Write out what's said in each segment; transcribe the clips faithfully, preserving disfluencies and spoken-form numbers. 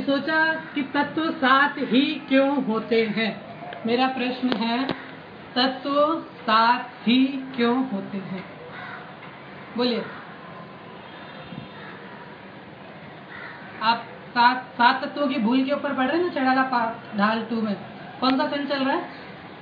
सोचा कि तत्व सात ही क्यों होते हैं। मेरा प्रश्न है, तत्व सात ही क्यों होते हैं? बोलिए। आप सात सात तत्वों की भूल के ऊपर पढ़ रहे हैं ना, चढ़ाला पाठ ढाल टू में। कौन सा सेंस चल रहा है?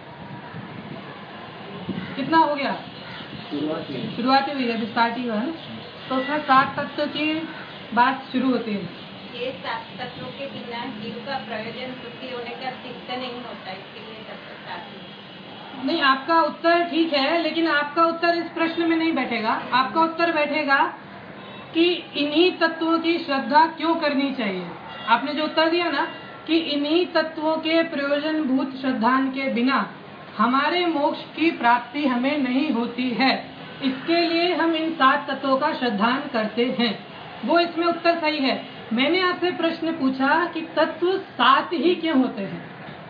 कितना हो गया? शुरुआती हुई है, अभी स्टार्ट ही हुआ है। तो उसमें सात तत्व की बात शुरू होती है। ये सात तत्वों के बिना जीव का प्रयोजन सुखी होने का सिद्ध नहीं होता, इसके लिए तत्व सात नहीं, आपका उत्तर ठीक है, लेकिन आपका उत्तर इस प्रश्न में नहीं बैठेगा। आपका उत्तर बैठेगा कि इन्हीं तत्वों की श्रद्धा क्यों करनी चाहिए। आपने जो उत्तर दिया ना कि इन्हीं तत्वों के प्रयोजनभूत श्रद्धान के बिना हमारे मोक्ष की प्राप्ति हमें नहीं होती है, इसके लिए हम इन सात तत्वों का श्रद्धान करते हैं, वो इसमें उत्तर सही है। मैंने आपसे प्रश्न पूछा कि तत्व सात ही क्यों होते हैं।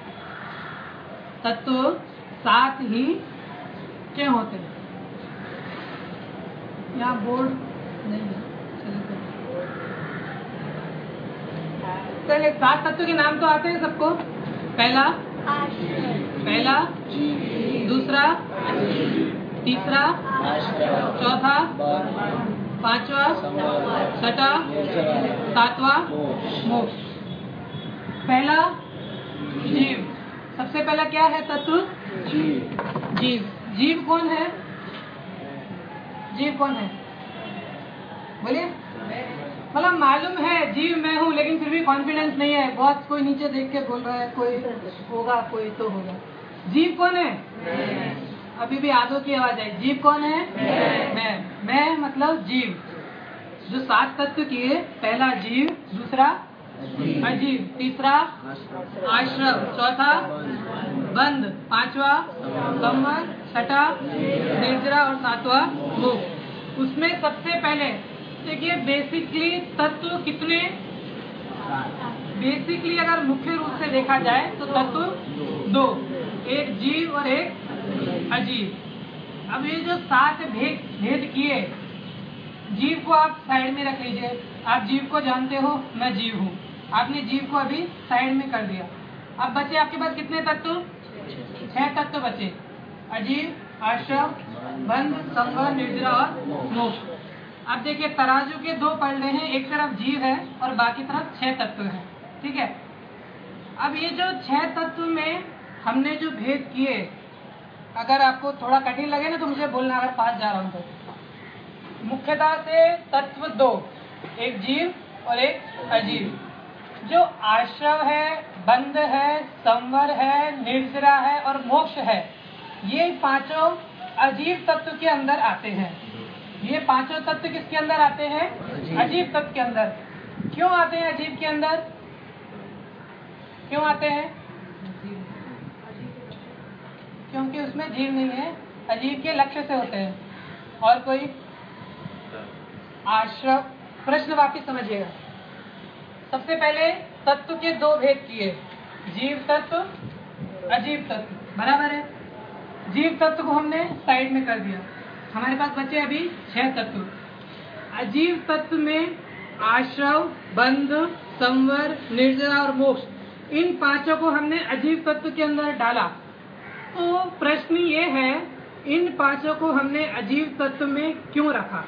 तत्व सात ही क्यों होते हैं? यहाँ बोर्ड नहीं है, चलिए। सात तत्व के नाम तो आते हैं सबको। पहला पहला दूसरा, तीसरा, चौथा, पांचवा, छठा, सातवां, मोक्ष। पहला जीव। सबसे पहला क्या है तत्व? जीव। जीव कौन है? जीव कौन है? बोलिए। मतलब मालूम है जीव मैं हूँ, लेकिन फिर भी कॉन्फिडेंस नहीं है। बहुत कोई नीचे देख के बोल रहा है, कोई होगा, कोई तो होगा। जीव कौन है? अभी भी आदो की आवाज आई। जीव कौन है? मैं। मैं मतलब जीव। जो सात तत्व किए, पहला जीव, दूसरा अजीव, तीसरा आश्रव, चौथा बंध, पांचवा संवर, छठा निर्जरा और सातवां मोक्ष। उसमें सबसे पहले देखिए, बेसिकली तत्व कितने? बेसिकली अगर मुख्य रूप से देखा जाए तो तत्व दो, एक जीव और एक अजीव। अब ये जो सात भेद भेद किए, जीव को आप साइड में रख लीजिए। आप जीव को जानते हो, मैं जीव हूँ। आपने जीव को अभी साइड में कर दिया। अब बचे आपके पास कितने तत्व? छह तत्व बचे। अजीव, आश्रव, बंध, संवर, निर्जरा और मोक्ष। अब देखिए, तराजू के दो पलड़े हैं, एक तरफ जीव है और बाकी तरफ छह तत्व हैं, ठीक है। अब ये जो छह तत्व में हमने जो भेद किए, अगर आपको थोड़ा कठिन लगे ना तो मुझे बोलना, अगर पास जा रहा हूँ तो। मुख्यतः से तत्व दो, एक जीव और एक अजीव। जो आश्रव है, बंध है, संवर है, निर्जरा है और मोक्ष है, ये पांचों अजीव तत्व के अंदर आते हैं। ये पांचों तत्व किसके अंदर आते हैं? अजीव तत्व के अंदर। क्यों आते हैं अजीव के अंदर? क्यों आते हैं? क्योंकि उसमें जीव नहीं है, अजीव के लक्ष्य से होते हैं। और कोई आश्रव। प्रश्न वापिस समझिएगा। सबसे पहले तत्व के दो भेद किए, जीव तत्व, अजीव तत्व, बराबर है। जीव तत्व को हमने साइड में कर दिया, हमारे पास बचे अभी छह तत्व। अजीव तत्व में आश्रव, बंध, संवर, निर्जरा और मोक्ष, इन पांचों को हमने अजीव तत्व के अंदर डाला। तो प्रश्न ये है, इन पांचों को हमने अजीव तत्व में क्यों रखा?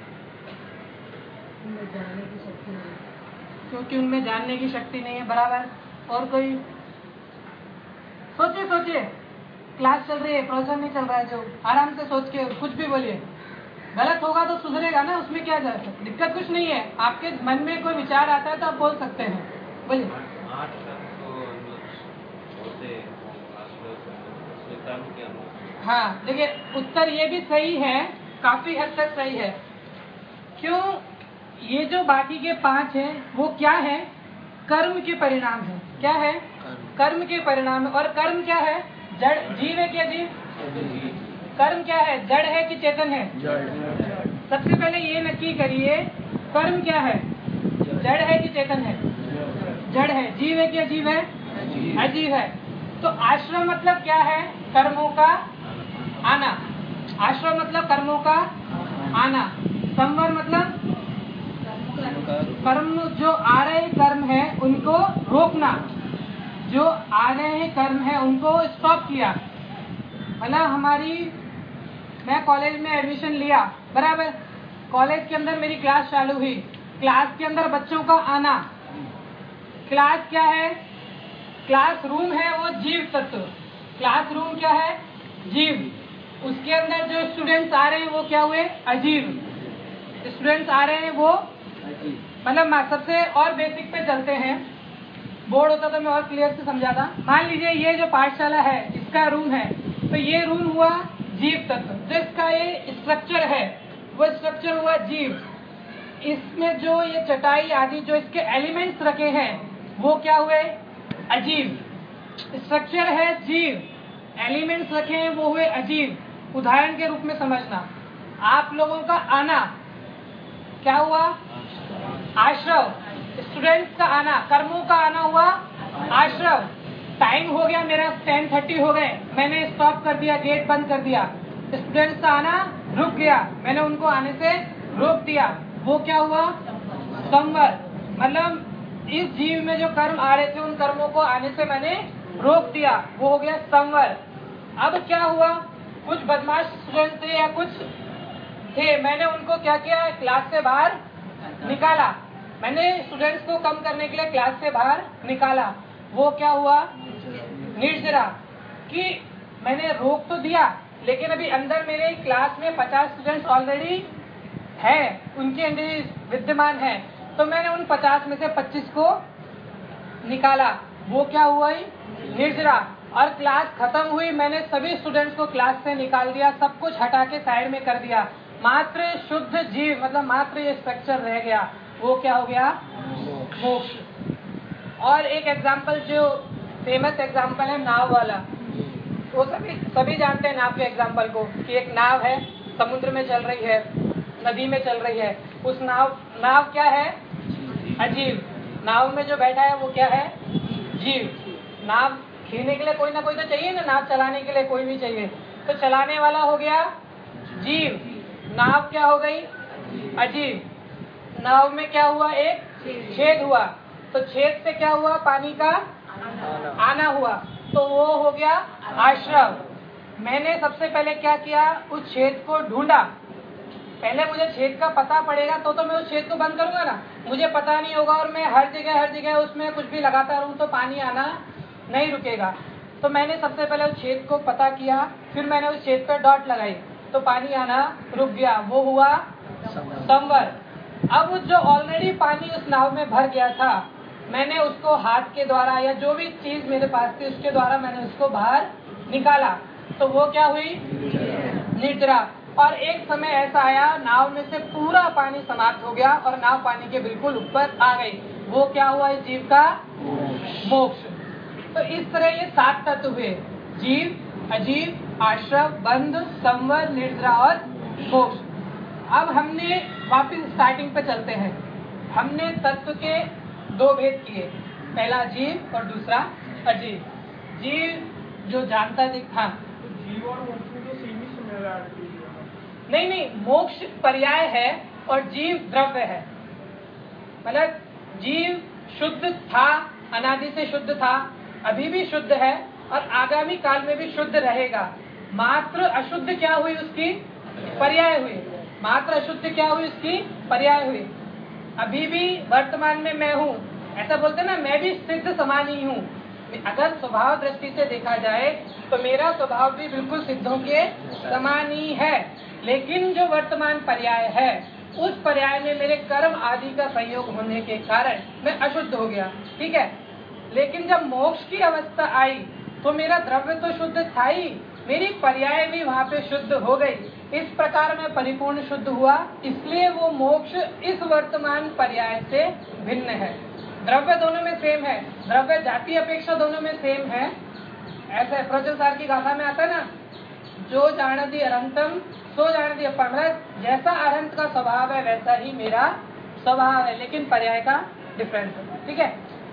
क्योंकि उनमें जानने की शक्ति नहीं है, बराबर। और कोई? सोचिए सोचिए, क्लास चल रही है, प्रोजेक्ट नहीं चल रहा है, जो आराम से सोच के कुछ भी बोलिए। गलत होगा तो सुधरेगा ना, उसमें क्या जा सकता, दिक्कत कुछ नहीं है। आपके मन में कोई विचार आता है तो आप बोल सकते हैं, बोलिए। हाँ, देखिए उत्तर ये भी सही है, काफी हद तक सही है। क्यों? ये जो बाकी के पांच हैं वो क्या है? कर्म के परिणाम है। क्या है? कर्म के परिणाम है। और कर्म क्या है? जड़। जीव है क्या? जीव। कर्म क्या है? जड़ है कि चेतन है? सबसे पहले ये नक्की करिए, कर्म क्या है? जड़ है कि चेतन है? जड़ है। जीव है कि अजीव है? अजीव है। तो आश्रम मतलब क्या है? कर्मों का आना। आश्रम मतलब कर्मों का आना। संवर मतलब कर्म जो आ रहे कर्म है उनको रोकना, जो आ रहे हैं कर्म है उनको स्टॉप किया। मतलब हमारी, मैं कॉलेज में एडमिशन लिया, बराबर, कॉलेज के अंदर मेरी क्लास चालू हुई, क्लास के अंदर बच्चों का आना, क्लास क्या है, क्लासरूम है वो जीव तत्व, क्लासरूम क्या है, जीव, उसके अंदर जो स्टूडेंट्स आ रहे हैं वो क्या हुए, अजीव स्टूडेंट्स आ रहे हैं वो, मतलब सबसे और बेसिक पे चलते हैं, बोर्ड होता तो मैं और क्लियर से समझाता। मान लीजिए ये जो पाठशाला है इसका रूम है, तो ये रूम हुआ जीव तत्व, जो इसका ये स्ट्रक्चर है वो स्ट्रक्चर हुआ जीव, इसमें जो ये चटाई आदि जो इसके एलिमेंट्स रखे हैं वो क्या हुए, अजीव। स्ट्रक्चर है जीव, एलिमेंट्स रखे हैं वो हुए अजीव। उदाहरण के रूप में समझना, आप लोगों का आना क्या हुआ, आश्रव, स्टूडेंट्स का आना, कर्मों का आना हुआ आश्रव। टाइम हो गया मेरा टेन थर्टी हो गए, मैंने स्टॉप कर दिया, गेट बंद कर दिया, स्टूडेंट्स का आना रुक गया, मैंने उनको आने से रोक दिया, वो क्या हुआ, संवर। मतलब इस जीव में जो कर्म आ रहे थे उन कर्मों को आने से मैंने रोक दिया, वो हो गया संवर। अब क्या हुआ, कुछ बदमाश स्टूडेंट थे या कुछ थे, मैंने उनको क्या किया, क्लास से बाहर निकाला, मैंने स्टूडेंट्स को कम करने के लिए क्लास से बाहर निकाला, वो क्या हुआ, निर्जरा। कि मैंने रोक तो दिया लेकिन अभी अंदर मेरे क्लास में पचास स्टूडेंट्स ऑलरेडी है, उनके अंदर विद्यमान है, तो मैंने उन पचास में से पच्चीस को निकाला, वो क्या हुआ, निर्जरा। और क्लास खत्म हुई, मैंने सभी स्टूडेंट्स को क्लास से निकाल दिया, सब कुछ हटा के साइड में कर दिया, मात्र शुद्ध जीव, मतलब मात्र ये स्ट्रक्चर रह गया, वो क्या हो गया, मोक्ष। और एक एग्जाम्पल जो फेमस एग्जाम्पल है नाव वाला, वो सभी सभी जानते हैं नाव के एग्जाम्पल को, कि एक नाव है समुद्र में चल रही है, नदी में चल रही है, उस नाव नाव क्या है, अजीव। नाव में जो बैठा है वो क्या है, जीव। नाव खींचने के लिए कोई ना कोई तो चाहिए ना, नाव चलाने के लिए कोई भी चाहिए, तो चलाने वाला हो गया जीव, नाव क्या हो गई, अजीव। नाव में क्या हुआ, एक छेद हुआ, तो छेद से क्या हुआ, पानी का आना हुआ, तो वो हो गया आश्रव। मैंने सबसे पहले क्या किया, उस छेद को ढूंढा, पहले मुझे छेद का पता पड़ेगा तो तो मैं उस छेद को बंद करूंगा ना, मुझे पता नहीं होगा और मैं हर जगह हर जगह उसमें कुछ भी लगाता रहूं तो पानी आना नहीं रुकेगा। तो मैंने सबसे पहले उस छेद को पता किया, फिर मैंने उस छेद पर डॉट लगाई तो पानी आना रुक गया, वो हुआ संवर। अब जो ऑलरेडी पानी उस नाव में भर गया था, मैंने उसको हाथ के द्वारा या जो भी चीज मेरे पास थी उसके द्वारा मैंने उसको बाहर निकाला, तो वो क्या हुई, निर्जरा। और एक समय ऐसा आया, नाव में से पूरा पानी समाप्त हो गया और नाव पानी के बिल्कुल ऊपर आ गई, वो क्या हुआ, इस जीव का मोक्ष। तो इस तरह ये सात तत्व हुए, जीव, अजीव, आश्रव, बंध, संवर, निर्जरा और मोक्ष। अब हमने वापस स्टार्टिंग पे चलते हैं, हमने तत्व के दो भेद किए, पहला जीव और दूसरा अजीव। जीव जो जानता दिखता, जीव और मोक्ष में तो सेम ही सिमिलरिटी है। नहीं नहीं, मोक्ष पर्याय है और जीव द्रव्य है। मतलब जीव शुद्ध था, अनादि से शुद्ध था, अभी भी शुद्ध है और आगामी काल में भी शुद्ध रहेगा। मात्र अशुद्ध क्या हुई, उसकी पर्याय हुई, मात्र अशुद्ध क्या हुई, उसकी पर्याय हुई। अभी भी वर्तमान में मैं हूँ, ऐसा बोलते ना, मैं भी सिद्ध समान ही हूँ। अगर स्वभाव दृष्टि से देखा जाए तो मेरा स्वभाव भी बिल्कुल सिद्धों के समान ही है, लेकिन जो वर्तमान पर्याय है उस पर्याय में मेरे कर्म आदि का संयोग होने के कारण मैं अशुद्ध हो गया, ठीक है। लेकिन जब मोक्ष की अवस्था आई तो मेरा द्रव्य तो शुद्ध था ही, मेरी पर्याय भी वहाँ पे शुद्ध हो गई, इस प्रकार मैं परिपूर्ण शुद्ध हुआ। इसलिए वो मोक्ष इस वर्तमान पर्याय से भिन्न है। द्रव्य दोनों में सेम है, द्रव्य जाति अपेक्षा दोनों में सेम है। ऐसे प्रचुर की गाथा में आता है ना, जो जानती अनंतम सो जानती अपरमृत, जैसा अनंत का स्वभाव है वैसा ही मेरा स्वभाव है, लेकिन पर्याय का डिफरेंस है, ठीक है।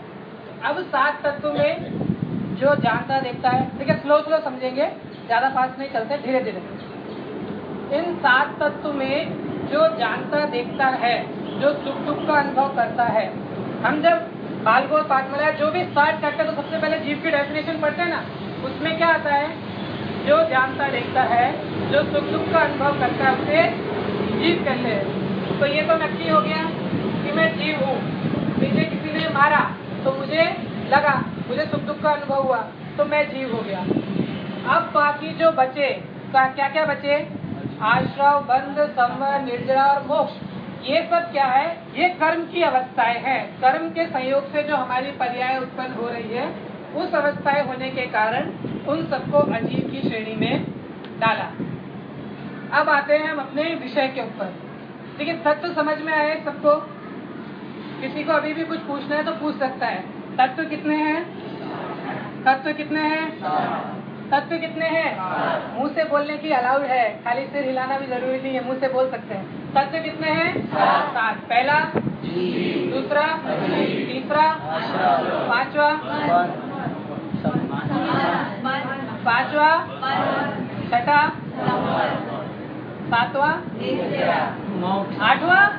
अब सात तत्व में जो जानता देखता है, ठीक है, स्लो स्लो समझेंगे, ज्यादा फास्ट नहीं चलते, धीरे धीरे। इन सात तत्व में जो जानता देखता है, जो सुख दुख का अनुभव करता है। हम जब बालगोल पाठमाला जो भी स्टार्ट करते हैं तो सबसे पहले जीव की डेफिनेशन पढ़ते हैं ना, उसमें क्या आता है? जो जानता देखता है, जो सुख दुख का अनुभव करता है, उसे जीव कहते हैं। तो ये तो नक्की हो गया कि मैं जीव हूँ। मुझे किसी ने मारा तो मुझे लगा, मुझे सुख दुख का अनुभव हुआ, तो मैं जीव हो गया। अब बाकी जो बचे, क्या क्या बचे? आश्रव, बंध, संवर, निर्जरा और मोक्ष। ये सब क्या है? ये कर्म की अवस्थाएं हैं। कर्म के संयोग से जो हमारी पर्याय उत्पन्न हो रही है, उस अवस्थाएं होने के कारण उन सबको अजीव की श्रेणी में डाला। अब आते हैं हम अपने विषय के ऊपर। ठीक है, तत्व समझ में आए सबको? किसी को अभी भी कुछ पूछना है तो पूछ सकता है। तत्व कितने हैं? तत्व कितने हैं? तत्व कितने हैं? मुंह से बोलने की अलाउड है, खाली सिर हिलाना भी जरूरी नहीं है, मुंह से बोल सकते हैं। तत्व कितने हैं? सात। पहला, दूसरा, तीसरा, पांचवा, पांचवा, छठा, सातवां, आठवां।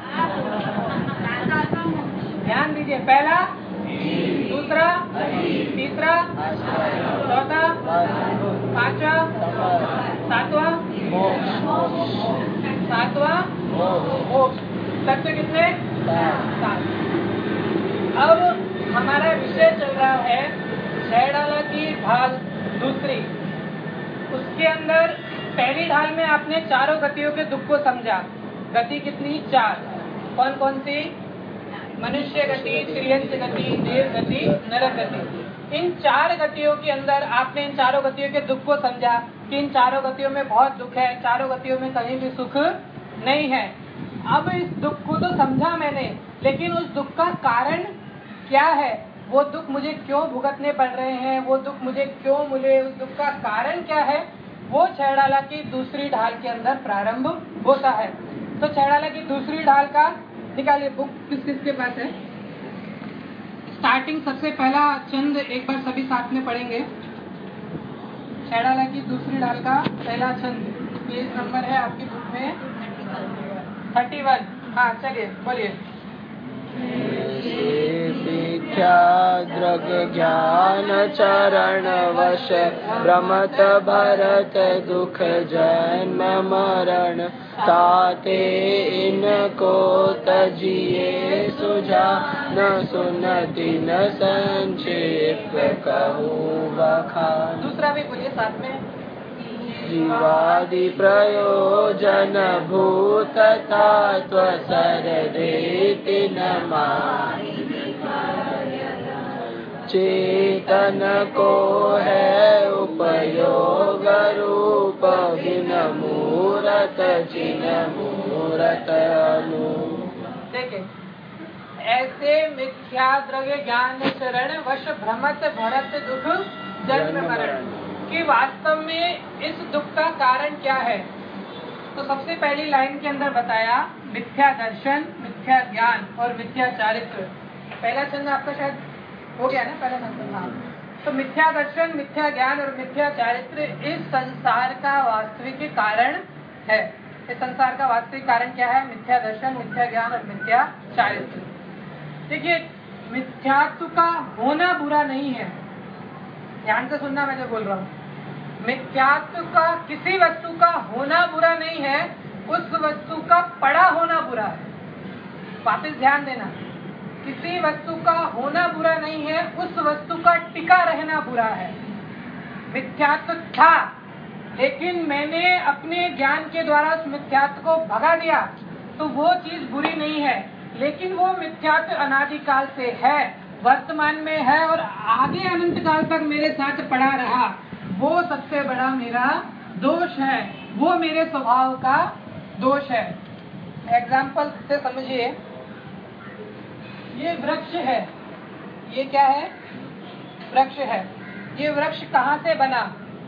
ध्यान दीजिए, पहला, दूसरा, तीसरा, चौथा, पांचवा, सातवां, सातवां, मोक्ष। तत्व कितने? सात। अब हमारा विषय चल रहा है छह की ढाल दूसरी। उसके अंदर पहली ढाल में आपने चारों गतियों के दुख को समझा। गति कितनी? चार। कौन कौन सी? मनुष्य गति, त्रियंच गति, देव गति, नरक गति। इन चार गतियों के अंदर आपने इन चारों गतियों के दुख को समझा कि इन चारों गतियों में बहुत दुख है, चारों गतियों में कहीं भी सुख नहीं है। अब इस दुख को तो समझा मैंने, लेकिन उस दुख का कारण क्या है? वो दुख मुझे क्यों भुगतने पड़ रहे हैं? वो दुख मुझे क्यों मिले? उस दुख का कारण क्या है? वो छह डाला की दूसरी ढाल के अंदर प्रारंभ होता है। तो छह डाला की दूसरी ढाल का निकालिए, बुक किस किस के पास है? स्टार्टिंग सबसे पहला छंद एक बार सभी साथ में पढ़ेंगे। छह डाला की दूसरी ढाल का पहला छंद, पेज नंबर है आपकी बुक में थर्टी वन। हाँ चलिए बोलिए। दृग ज्ञान चरण वश भ्रमत भरत दुख जन्म मरण ताते इनको तजिए सुझा न सुनति न संक्षेप कहूँ बखान। दूसरा भी बोलिए साथ में। जीवादि प्रयोजन भूत तत्व सर देति न माहि चेतन को है उपयोग रूप बिन मूरत जिन मूरत अनु। देखिए, ऐसे मिथ्या द्रव्य ज्ञान शरण वश भ्रमत भरत दुख जन्म मरण कि वास्तव में इस दुख का कारण क्या है? तो सबसे पहली लाइन के अंदर बताया मिथ्या दर्शन, मिथ्या ज्ञान और मिथ्या चारित्र। पहला छंद आपका शायद हो गया ना, पहला छंद। हाँ, तो मिथ्या दर्शन, मिथ्या ज्ञान और मिथ्या चारित्र इस संसार का वास्तविक कारण है। इस संसार का वास्तविक कारण क्या है? मिथ्या दर्शन, मिथ्या ज्ञान और मिथ्या चारित्र। देखिए, मिथ्यात्व का होना बुरा नहीं है, ध्यान से सुनना मैं जो बोल रहा हूँ। मिथ्यात्व का, किसी वस्तु का होना बुरा नहीं है, उस वस्तु का पड़ा होना बुरा है। वापस ध्यान देना, किसी वस्तु का होना बुरा नहीं है, उस वस्तु का टिका रहना बुरा है। मिथ्यात्व था, लेकिन मैंने अपने ज्ञान के द्वारा उस मिथ्यात्व को भगा दिया, तो वो चीज बुरी नहीं है। लेकिन वो मिथ्यात्व अनादिकाल से है, वर्तमान में है और आगे अनंत काल तक मेरे साथ पड़ा रहा। वो सबसे बड़ा मेरा दोष है, वो मेरे स्वभाव का दोष है। एग्जाम्पल से समझिए, ये वृक्ष है, ये क्या है? वृक्ष है। ये वृक्ष कहाँ से बना?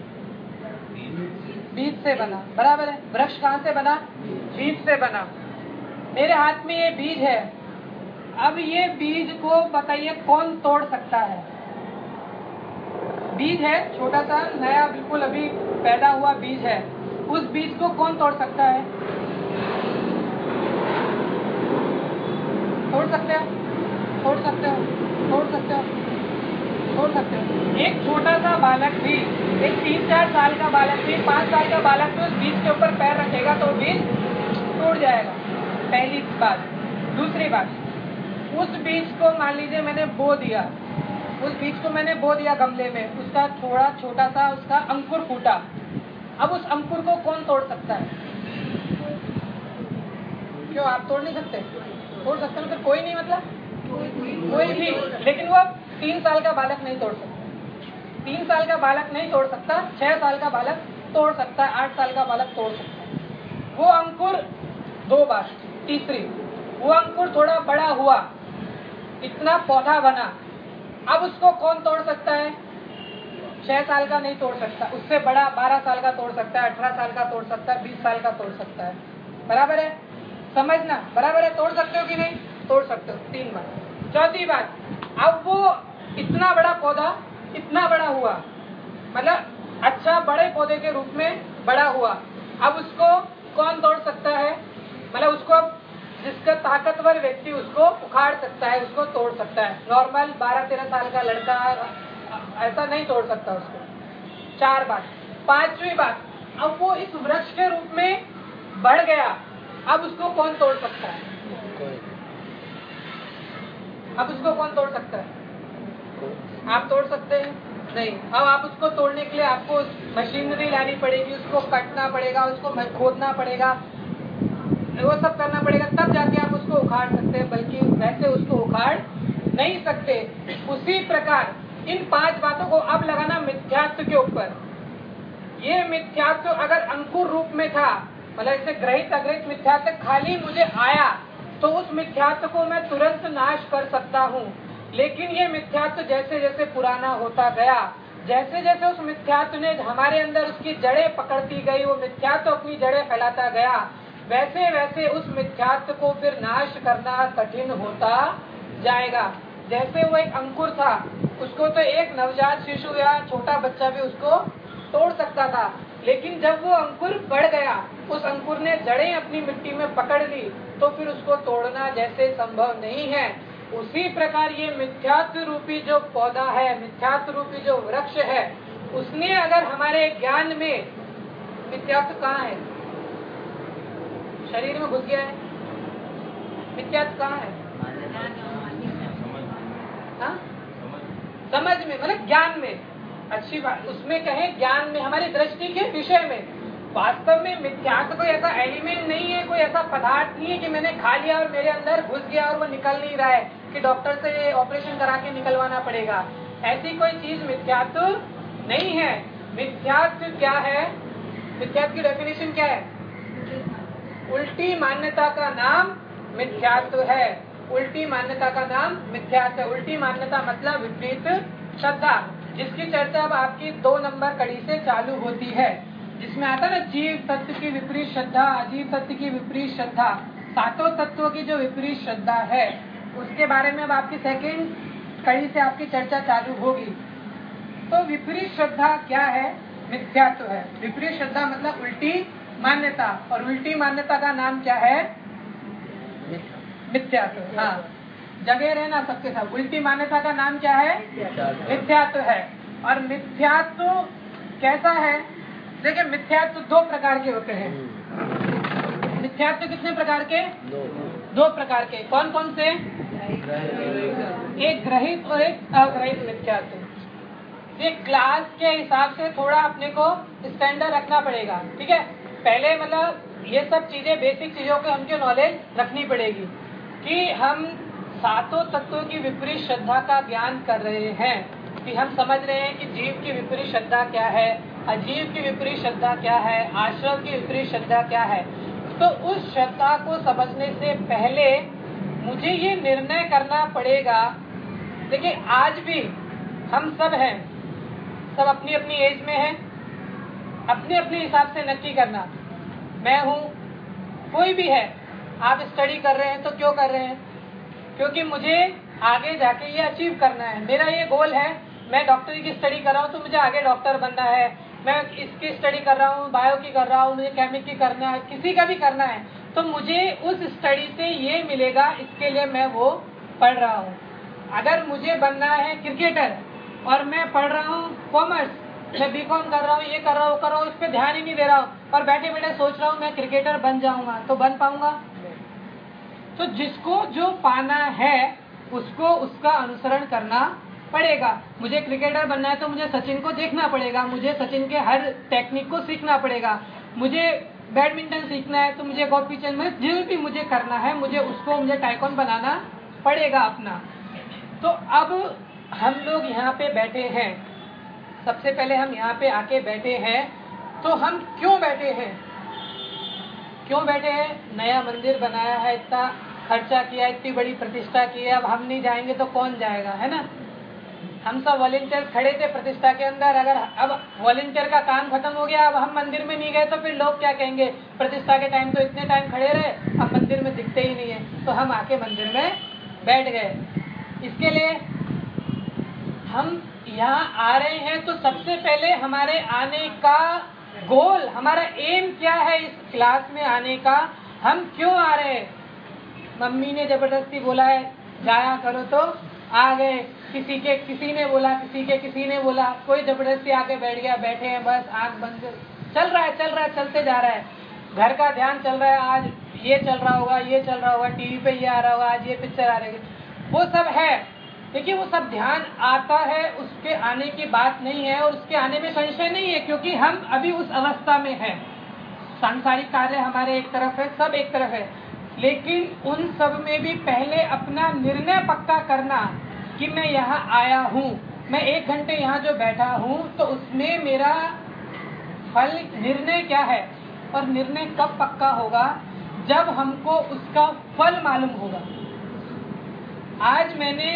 बीज से बना, बराबर है। वृक्ष कहाँ से बना? बीज से बना। मेरे हाथ में ये बीज है। अब ये बीज को बताइए कौन तोड़ सकता है? बीज है, छोटा सा नया बिल्कुल अभी पैदा हुआ बीज है, उस बीज को कौन तोड़ सकता है? तोड़ सकते हो, तोड़ सकते हो, तोड़ सकते हो, तोड़ सकते हो। एक छोटा सा बालक भी, एक तीन चार साल का बालक भी, पाँच साल का बालक भी उस बीज के ऊपर पैर रखेगा तो बीज टूट जाएगा। पहली बात। दूसरी बात, उस बीज को मान लीजिए मैंने बो दिया, उस बीज को मैंने बो दिया गमले में, उसका थोड़ा छोटा सा उसका अंकुर फूटा। अब उस अंकुर को कौन तोड़ सकता है? क्यों आप तोड़ नहीं सकते? तोड़ सकते मतलब कोई नहीं, मतलब कोई भी, लेकिन वो अब तीन साल का बालक नहीं तोड़ सकता। तीन साल का बालक नहीं तोड़ सकता, छह साल का बालक तोड़ सकता है, आठ साल का बालक तोड़ सकता है। वो अंकुर दो बार। तीसरी, वो अंकुर थोड़ा बड़ा हुआ, इतना पौधा बना, अब उसको कौन तोड़ सकता है? छह साल का नहीं तोड़ सकता, उससे बड़ा बारह साल का तोड़ सकता है, अठारह साल का तोड़ सकता है, बीस साल का तोड़ सकता है। बराबर है? समझना, बराबर है? तोड़ सकते हो कि नहीं? तोड़ सकते हो। तीन बात। चौथी बात, अब वो इतना बड़ा पौधा इतना बड़ा हुआ, मतलब अच्छा बड़े पौधे के रूप में बड़ा हुआ, अब उसको कौन तोड़ सकता है? मतलब उसको जिसका ताकतवर व्यक्ति उसको उखाड़ सकता है, उसको तोड़ सकता है। नॉर्मल बारह तेरह साल का लड़का ऐसा नहीं तोड़ सकता उसको। चार बात। पांचवी बात, अब वो इस वृक्ष के रूप में बढ़ गया, अब उसको कौन तोड़ सकता है? अब उसको कौन तोड़ सकता है? आप तोड़ सकते हैं? नहीं। अब आप उसको तोड़ने के लिए आपको मशीनरी लानी पड़ेगी, उसको कटना पड़ेगा, उसको खोदना पड़ेगा, वो सब करना पड़ेगा, तब जाके आप उसको उखाड़ सकते हैं, बल्कि वैसे उसको उखाड़ नहीं सकते। उसी प्रकार इन पांच बातों को अब लगाना मिथ्यात्व के ऊपर। ये मिथ्यात्व अगर अंकुर रूप में था, मतलब इसे ग्रहित अग्रहित मिथ्यात्व खाली मुझे आया, तो उस मिथ्यात्व को मैं तुरंत नाश कर सकता हूँ। लेकिन ये मिथ्यात्व जैसे जैसे पुराना होता गया, जैसे जैसे उस मिथ्यात्व ने हमारे अंदर उसकी जड़ें पकड़ती गई, वो मिथ्यात्व अपनी जड़ें फैलाता गया, वैसे वैसे उस मिथ्यात्व को फिर नाश करना कठिन होता जाएगा। जैसे वो एक अंकुर था, उसको तो एक नवजात शिशु या छोटा बच्चा भी उसको तोड़ सकता था, लेकिन जब वो अंकुर बढ़ गया, उस अंकुर ने जड़ें अपनी मिट्टी में पकड़ ली, तो फिर उसको तोड़ना जैसे संभव नहीं है। उसी प्रकार ये मिथ्यात्व रूपी जो पौधा है, मिथ्यात्व रूपी जो वृक्ष है, उसने अगर हमारे ज्ञान में, मिथ्यात्व कहाँ है? शरीर में घुस गया है। मिथ्यात्व कहाँ है? हाँ? समझ में, मतलब ज्ञान में। अच्छी बात, उसमें कहें ज्ञान में, हमारी दृष्टि के विषय में। वास्तव में मिथ्यात्व कोई ऐसा एलिमेंट नहीं है, कोई ऐसा पदार्थ नहीं है कि मैंने खा लिया और मेरे अंदर घुस गया और वो निकल नहीं रहा है, कि डॉक्टर से ऑपरेशन करा के निकलवाना पड़ेगा। ऐसी कोई चीज मिथ्यात्व नहीं है। मिथ्यात्व क्या है? मिथ्यात्व की डेफिनेशन क्या है? उल्टी मान्यता का नाम मिथ्यात्व है। उल्टी मान्यता का नाम मिथ्यात्व है। उल्टी मान्यता मतलब विपरीत श्रद्धा, जिसकी चर्चा अब आपकी दो नंबर कड़ी से चालू होती है, जिसमें आता है ना जीव तत्व की विपरीत श्रद्धा, अजीव तत्व की विपरीत श्रद्धा, सातों तत्वों की जो विपरीत श्रद्धा है, उसके बारे में अब आपकी सेकंड कड़ी से आपकी चर्चा चालू होगी। तो विपरीत श्रद्धा क्या है? मिथ्यात्व है। विपरीत श्रद्धा मतलब उल्टी मान्यता, और उल्टी मान्यता का नाम क्या है? मिथ्यात्व। हाँ, जगह रहना सबके साथ। उल्टी मान्यता का नाम क्या है? मिथ्यात्व है। और मिथ्यात्व कैसा है? देखिए, मिथ्यात्व दो प्रकार के होते हैं। मिथ्यात्व कितने प्रकार के? दो, दो प्रकार के। कौन कौन से? एक ग्रहित और एक अग्रहित मिथ्यात्व। ये क्लास के हिसाब से थोड़ा अपने को स्टैंडर्ड रखना पड़ेगा, ठीक है? पहले मतलब ये सब चीजें, बेसिक चीजों की हमको नॉलेज रखनी पड़ेगी कि हम सातों तत्वों की विपरीत श्रद्धा का ज्ञान कर रहे हैं, कि हम समझ रहे हैं कि जीव की विपरीत श्रद्धा क्या है, अजीव की विपरीत श्रद्धा क्या है, आश्रम की विपरीत श्रद्धा क्या है। तो उस श्रद्धा को समझने से पहले मुझे ये निर्णय करना पड़ेगा। देखिए, आज भी हम सब हैं, सब अपनी अपनी एज में हैं, अपने अपने हिसाब से नक्की करना। मैं हूँ, कोई भी है, आप स्टडी कर रहे हैं तो क्यों कर रहे हैं? क्योंकि मुझे आगे जाके ये अचीव करना है, मेरा ये गोल है। मैं डॉक्टरी की स्टडी कर रहा हूँ तो मुझे आगे डॉक्टर बनना है। मैं इसकी स्टडी कर रहा हूँ, बायो की कर रहा हूँ, मुझे केमिक की करना है, किसी का भी करना है। तो मुझे उस स्टडी से ये मिलेगा, इसके लिए मैं वो पढ़ रहा हूँ। अगर मुझे बनना है क्रिकेटर और मैं पढ़ रहा हूँ कॉमर्स, मैं बीकॉम कर रहा हूँ, ये कर रहा हूँ, कर रहा हूँ, इस पर ध्यान ही नहीं दे रहा हूँ और बैठे बैठे सोच रहा हूँ मैं क्रिकेटर बन जाऊंगा, तो बन पाऊंगा? तो जिसको जो पाना है उसको उसका अनुसरण करना पड़ेगा। मुझे क्रिकेटर बनना है तो मुझे सचिन को देखना पड़ेगा, मुझे सचिन के हर टेक्निक को सीखना पड़ेगा। मुझे बैडमिंटन सीखना है तो मुझे गोपी चंद में जो भी मुझे करना है, मुझे उसको मुझे टाइकॉन बनाना पड़ेगा अपना। तो अब हम लोग यहाँ पे बैठे हैं, सबसे पहले हम यहाँ पे आके बैठे हैं, तो हम क्यों बैठे हैं? क्यों बैठे हैं? नया मंदिर बनाया है, इतना खर्चा किया, इतनी बड़ी प्रतिष्ठा की है, अब हम नहीं जाएंगे तो कौन जाएगा, है ना? हम सब वॉलेंटियर खड़े थे प्रतिष्ठा के अंदर, अगर अब वॉलेंटियर का काम खत्म हो गया, अब हम मंदिर में नहीं गए तो फिर लोग क्या कहेंगे? प्रतिष्ठा के टाइम तो इतने टाइम खड़े रहे, अब मंदिर में दिखते ही नहीं है, तो हम आके मंदिर में बैठ गए। इसके लिए हम यहाँ आ रहे हैं, तो सबसे पहले हमारे आने का गोल, हमारा एम क्या है इस क्लास में आने का? हम क्यों आ रहे हैं? मम्मी ने जबरदस्ती बोला है जाया करो तो आ गए, किसी के किसी ने बोला, किसी के किसी ने बोला, कोई जबरदस्ती आके बैठ गया, बैठे हैं बस आंख बंद, चल रहा है चल रहा है चलते जा रहा है। घर का ध्यान चल रहा है, आज ये चल रहा होगा, ये चल रहा होगा, टीवी पे ये आ रहा होगा, आज ये पिक्चर आ रही है, वो सब है। देखिए वो सब ध्यान आता है, उसके आने की बात नहीं है और उसके आने में संशय नहीं है, क्योंकि हम अभी उस अवस्था में हैं। सांसारिक कार्य हमारे एक तरफ है, सब एक तरफ है, लेकिन उन सब में भी पहले अपना निर्णय पक्का करना कि मैं यहाँ आया हूँ, मैं एक घंटे यहाँ जो बैठा हूँ, तो उसमें मेरा फल निर्णय क्या है। और निर्णय कब पक्का होगा? जब हमको उसका फल मालूम होगा। आज मैंने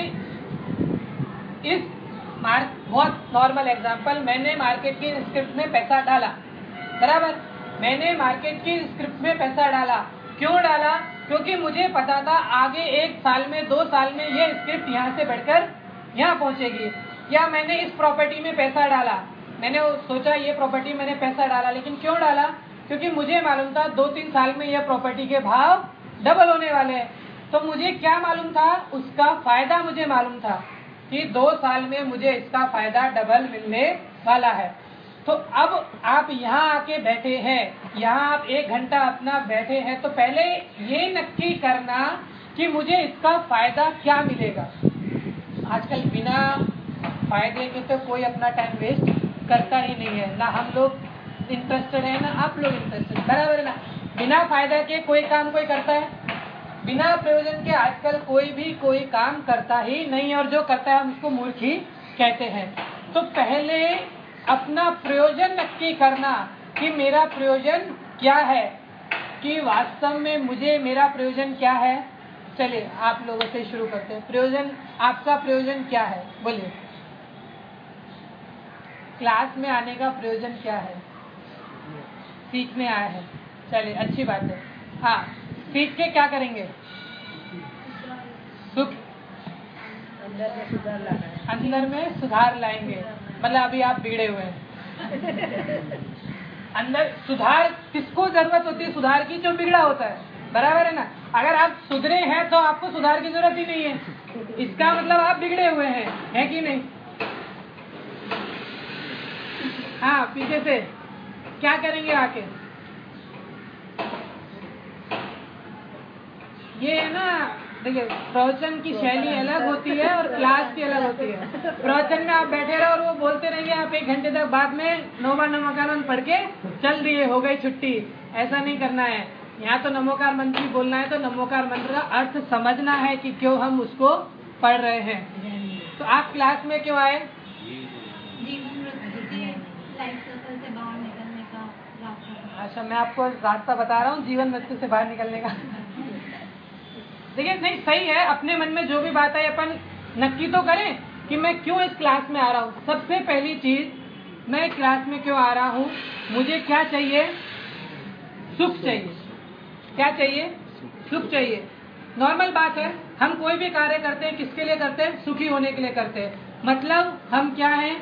इस मार्क बहुत नॉर्मल एग्जांपल, मैंने मार्केट की स्क्रिप्ट में पैसा डाला, बराबर, मैंने मार्केट की स्क्रिप्ट में पैसा डाला। क्यों डाला? क्योंकि मुझे पता था आगे एक साल में, दो साल में ये स्क्रिप्ट यहाँ से बढ़कर यहाँ पहुँचेगी। या मैंने इस प्रॉपर्टी में पैसा डाला, मैंने सोचा ये प्रॉपर्टी मैंने पैसा डाला, लेकिन क्यों डाला? क्योंकि मुझे मालूम था दो तीन साल में यह प्रॉपर्टी के भाव डबल होने वाले हैं। तो मुझे क्या मालूम था? उसका फायदा मुझे मालूम था कि दो साल में मुझे इसका फायदा डबल मिलने वाला है। तो अब आप यहाँ आके बैठे हैं, यहाँ आप एक घंटा अपना बैठे हैं, तो पहले ये नक्की करना कि मुझे इसका फायदा क्या मिलेगा। आजकल बिना फायदे के तो कोई अपना टाइम वेस्ट करता ही नहीं है, ना हम लोग इंटरेस्टेड है ना आप लोग इंटरेस्टेड, बराबर है ना? बिना फायदा के कोई काम कोई करता है? बिना प्रयोजन के आजकल कोई भी कोई काम करता ही नहीं, और जो करता है हम उसको मूर्ख ही कहते हैं। तो पहले अपना प्रयोजन नक्की करना कि मेरा प्रयोजन क्या है, कि वास्तव में मुझे मेरा प्रयोजन क्या है। चलिए आप लोगों से शुरू करते हैं। प्रयोजन, आपका प्रयोजन क्या है? बोलिए। क्लास में आने का प्रयोजन क्या है? सीखने आए हैं, चलिए अच्छी बात है। हाँ, सीख के क्या करेंगे? सुख, अंदर में सुधार लाना है। अंदर में सुधार लाएंगे, मतलब अभी आप बिगड़े हुए हैं। अंदर सुधार किसको जरूरत होती है? सुधार की, जो बिगड़ा होता है, बराबर है ना? अगर आप सुधरे हैं तो आपको सुधार की जरूरत ही नहीं है, इसका मतलब आप बिगड़े हुए हैं, है कि नहीं? हाँ, पीछे से क्या करेंगे आके? ये है ना, देखिए प्रवचन की शैली अलग होती है और क्लास की अलग होती है। प्रवचन में आप बैठे रहो और वो बोलते रहेंगे, आप एक घंटे तक बाद में नौवा नमोकार पढ़ के चल दिए, हो गई छुट्टी। ऐसा नहीं करना है। यहाँ तो नमोकार मंत्र ही बोलना है, तो नमोकार मंत्र का अर्थ समझना है कि क्यों हम उसको पढ़ रहे हैं। तो आप क्लास में क्यों आए? अच्छा, मैं आपको रास्ता बता रहा हूँ जीवन मृत्यु से बाहर निकलने का। देखिए नहीं, सही है, अपने मन में जो भी बात है अपन नक्की तो करें कि मैं क्यों इस क्लास में आ रहा हूँ। सबसे पहली चीज, मैं क्लास में क्यों आ रहा हूँ? मुझे क्या चाहिए? सुख चाहिए। क्या चाहिए? सुख चाहिए। नॉर्मल बात है, हम कोई भी कार्य करते हैं किसके लिए करते हैं? सुखी होने के लिए करते हैं। मतलब हम क्या हैं?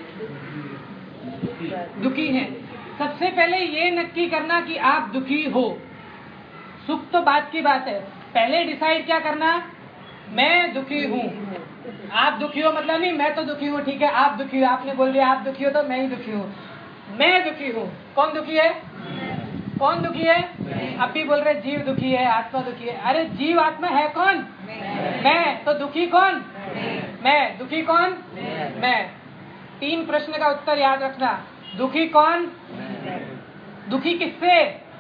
दुखी हैं। सबसे पहले ये नक्की करना कि आप दुखी हो। सुख तो बात की बात है, पहले डिसाइड क्या करना, मैं दुखी हूँ। आप दुखी हो मतलब नहीं मैं तो दुखी हूँ, ठीक है आप दुखी हो, आपने बोल दिया आप दुखी हो तो मैं ही दुखी हूँ। मैं दुखी हूँ, कौन दुखी है? कौन दुखी है? अब भी बोल रहे जीव दुखी है, आत्मा दुखी है। अरे जीव आत्मा है कौन? मैं। तो दुखी कौन? मैं। दुखी कौन? मैं। तीन प्रश्न का उत्तर याद रखना। दुखी कौन? दुखी किससे?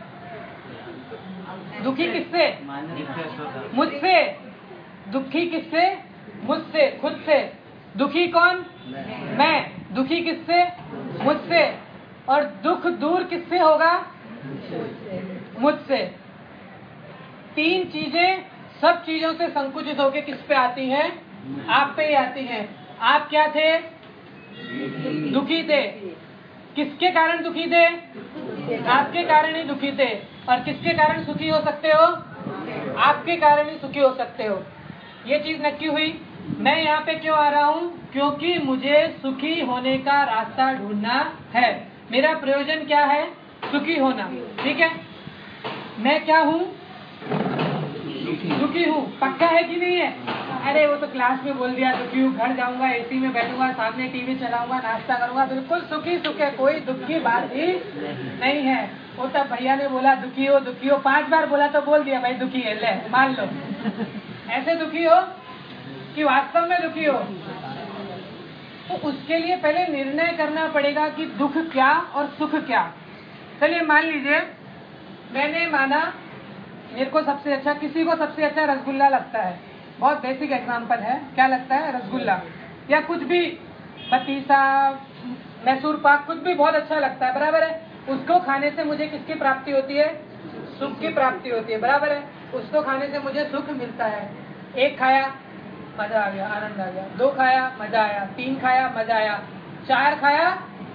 दुखी किससे? मुझसे। दुखी किससे? मुझसे, खुद से। दुखी कौन? मैं। दुखी किससे? मुझसे। और दुख दूर किससे होगा? मुझसे। तीन चीजें सब चीजों से संकुचित होकर किस पे आती हैं? आप पे ही आती हैं। आप क्या थे? दुखी थे। किसके कारण दुखी थे? आपके कारण ही दुखी थे। और किसके कारण सुखी हो सकते हो? आपके कारण ही सुखी हो सकते हो। ये चीज नक्की हुई। मैं यहाँ पे क्यों आ रहा हूँ? क्योंकि मुझे सुखी होने का रास्ता ढूंढना है। मेरा प्रयोजन क्या है? सुखी होना। ठीक है, मैं क्या हूँ? दुखी हूँ। पक्का है कि नहीं है? अरे वो तो क्लास में बोल दिया दुखी हूँ, घर जाऊंगा एसी में बैठूंगा, सामने टीवी चलाऊंगा, नाश्ता करूंगा, बिल्कुल सुखी सुख है, कोई दुख की बात ही नहीं है। वो तब भैया ने बोला दुखी हो दुखी हो, पांच बार बोला तो बोल दिया भाई दुखी है, ले मान लो। ऐसे दुखी हो कि वास्तव में दुखी हो? तो उसके लिए पहले निर्णय करना पड़ेगा कि दुख क्या और सुख क्या। चलिए मान लीजिए मैंने माना मेरे को सबसे अच्छा, किसी को सबसे अच्छा रसगुल्ला लगता है, बहुत बेसिक एग्जांपल है, क्या लगता है? रसगुल्ला या कुछ भी, पतीसा, मैसूर पाक, कुछ भी बहुत अच्छा लगता है, बराबर है। उसको खाने से मुझे किसकी प्राप्ति होती है? सुख की प्राप्ति होती है, बराबर है। उसको खाने से मुझे सुख मिलता है। एक खाया मजा आ गया, आनंद आ गया। दो खाया मजा आया। तीन खाया मजा आया। चार खाया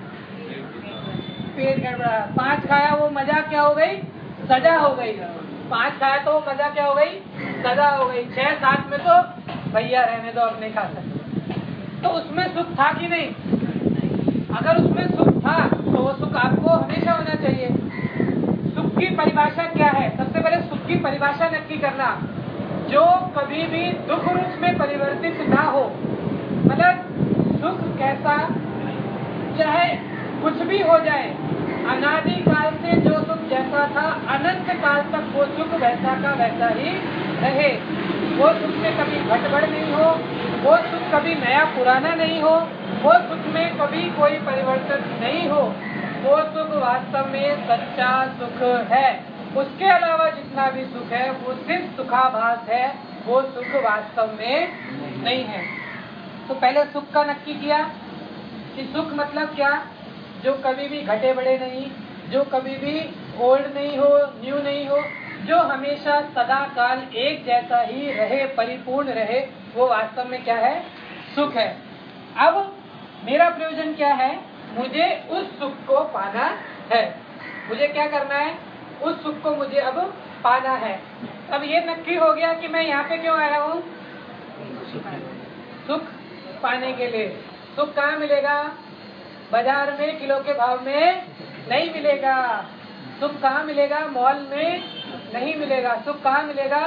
पेट गड़बड़ा। पांच खाया वो मजा क्या हो गई? सजा हो गई। पांच खाया तो वो मजा क्या हो गई? सजा हो गई। छह सात में तो भैया रहने दो, अब नहीं खा सकते। तो उसमें सुख था कि नहीं? अगर उसमें सुख था तो वो सुख आपको हमेशा होना चाहिए। सुख की परिभाषा क्या है? सबसे पहले सुख की परिभाषा नक्की करना, जो कभी भी दुख रूप में परिवर्तित ना हो। मतलब सुख कैसा, चाहे कुछ भी हो जाए, अनादि काल से जो सुख जैसा था अनंत काल तक वो सुख वैसा का वैसा ही रहे। वो सुख में कभी घटबढ़ नहीं हो, वो सुख कभी नया पुराना नहीं हो, वो सुख में कभी कोई परिवर्तन नहीं हो। वो सुख वास्तव में सच्चा सुख है। उसके अलावा जितना भी सुख है वो सिर्फ सुखाभास है, वो सुख वास्तव में नहीं है। तो पहले सुख का नक्की किया कि सुख मतलब क्या? जो कभी भी घटे बढ़े नहीं, जो कभी भी ओल्ड नहीं हो, न्यू नहीं हो, जो हमेशा सदा काल एक जैसा ही रहे, परिपूर्ण रहे, वो वास्तव में क्या है? सुख है। अब मेरा प्रयोजन क्या है? मुझे उस सुख को पाना है। मुझे क्या करना है? उस सुख को मुझे अब पाना है। अब ये नक्की हो गया कि मैं यहाँ पे क्यों आया हूँ? सुख पाने के लिए। सुख कहाँ मिलेगा? बाजार में किलो के भाव में नहीं मिलेगा। सुख कहाँ मिलेगा? मॉल में नहीं मिलेगा। सुख कहाँ मिलेगा?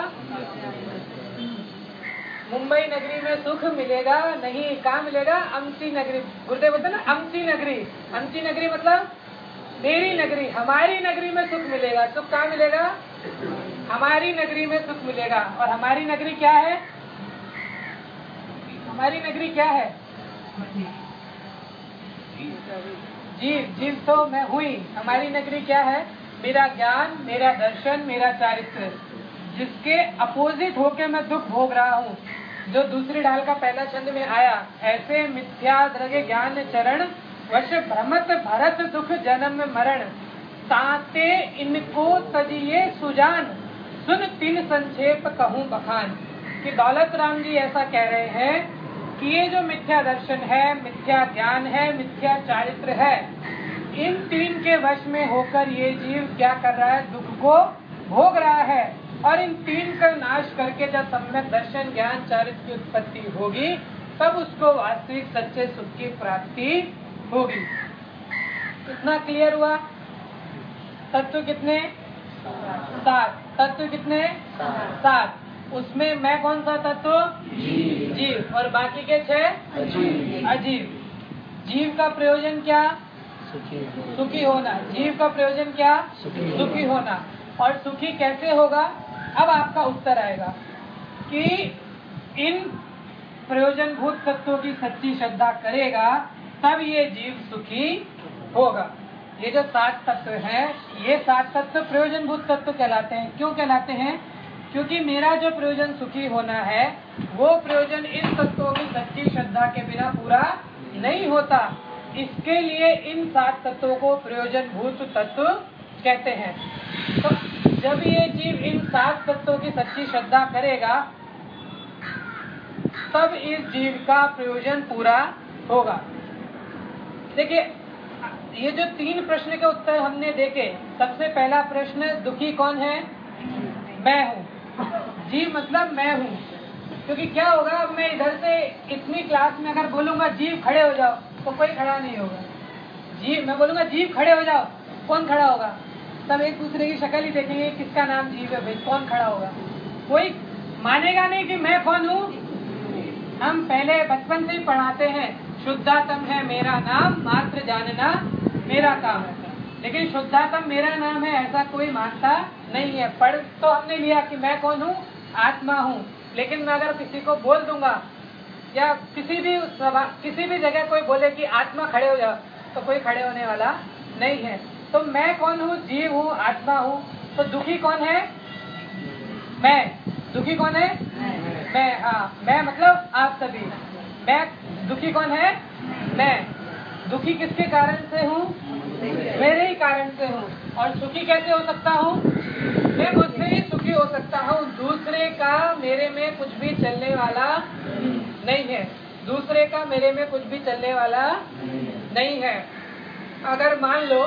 मुंबई नगरी में सुख मिलेगा नहीं। कहाँ मिलेगा? अमसी नगरी। गुरुदेव बोलते ना अमसी नगरी। अमसी नगरी मतलब मेरी नगरी, हमारी नगरी में सुख मिलेगा। सुख कहाँ मिलेगा? हमारी नगरी में सुख मिलेगा। और हमारी नगरी क्या है? हमारी नगरी क्या है? जीव। जीव तो मैं हुई। हमारी नगरी क्या है? मेरा ज्ञान, मेरा दर्शन, मेरा चारित्र, जिसके अपोजिट होके मैं दुख भोग रहा हूँ। जो दूसरी ढाल का पहला छंद में आया, ऐसे मिथ्या द्रगे ज्ञान चरण, वश भ्रमत भरत दुख जन्म मरण, ताते इनको तजिए सुजान, सुन तीन संक्षेप कहूँ बखान। कि दौलत राम जी ऐसा कह रहे हैं कि ये जो मिथ्या दर्शन है, मिथ्या ज्ञान है, मिथ्या चारित्र है, इन तीन के वश में होकर ये जीव क्या कर रहा है? दुख को भोग रहा है। और इन तीन का नाश करके जब सम्यक दर्शन, ज्ञान, चारित्र की उत्पत्ति होगी, तब उसको वास्तविक सच्चे सुख की प्राप्ति होगी। कितना क्लियर हुआ? तत्व कितने? सात। तत्व कितने? सात। उसमें मैं कौन सा तत्व? जीव। जीव। और बाकी के छह? अजीव। अजीव। जीव का प्रयोजन क्या? सुखी सुखी होना। जीव का प्रयोजन क्या? सुखी सुखी होना। और सुखी कैसे होगा? अब आपका उत्तर आएगा कि इन प्रयोजनभूत तत्वों की सच्ची श्रद्धा करेगा तब ये जीव सुखी होगा। ये जो सात तत्व हैं, ये सात तत्व प्रयोजनभूत तत्व कहलाते हैं। क्यों कहलाते हैं? क्योंकि मेरा जो प्रयोजन सुखी होना है वो प्रयोजन इन तत्वों की सच्ची श्रद्धा के बिना पूरा नहीं होता। इसके लिए इन सात तत्वों को प्रयोजनभूत तत्व कहते हैं। तो जब ये जीव इन सात तत्वों की सच्ची श्रद्धा करेगा तब इस जीव का प्रयोजन पूरा होगा। देखिए, ये जो तीन प्रश्न के उत्तर हमने देखे, सबसे पहला प्रश्न, दुखी कौन है? मैं हूँ। जीव मतलब मैं हूँ। क्योंकि क्या होगा, अब मैं इधर से इतनी क्लास में अगर बोलूंगा जीव खड़े हो जाओ तो कोई खड़ा नहीं होगा। जीव, मैं बोलूंगा जीव खड़े हो जाओ, कौन खड़ा होगा? सब एक दूसरे की शक्ल ही देखेंगे, किसका नाम जीव है भाई, कौन खड़ा होगा? कोई मानेगा नहीं कि मैं कौन हूँ। हम पहले बचपन से ही पढ़ाते हैं, शुद्धातम है मेरा नाम, मात्र जानना मेरा काम है। लेकिन शुद्धातम मेरा नाम है ऐसा कोई मानता नहीं है। पढ़ तो हमने लिया कि मैं कौन हूँ? आत्मा हूँ। लेकिन मैं अगर किसी को बोल दूंगा या किसी भी सभा किसी भी जगह कोई बोले कि आत्मा खड़े हो जाओ तो कोई खड़े होने वाला नहीं है। तो मैं कौन हूँ? जीव हूँ, आत्मा हूँ। तो दुखी कौन है? मैं। दुखी कौन है? मैं। हाँ, मैं मतलब आप सभी। मैं। दुखी कौन है? मैं। दुखी किसके कारण से हूँ? मेरे ही कारण से हूँ। और सुखी कैसे हो सकता हूँ? मैं मुझसे ही सुखी हो सकता हूँ। दूसरे का मेरे में कुछ भी चलने वाला नहीं है। दूसरे का मेरे में कुछ भी चलने वाला नहीं है। अगर मान लो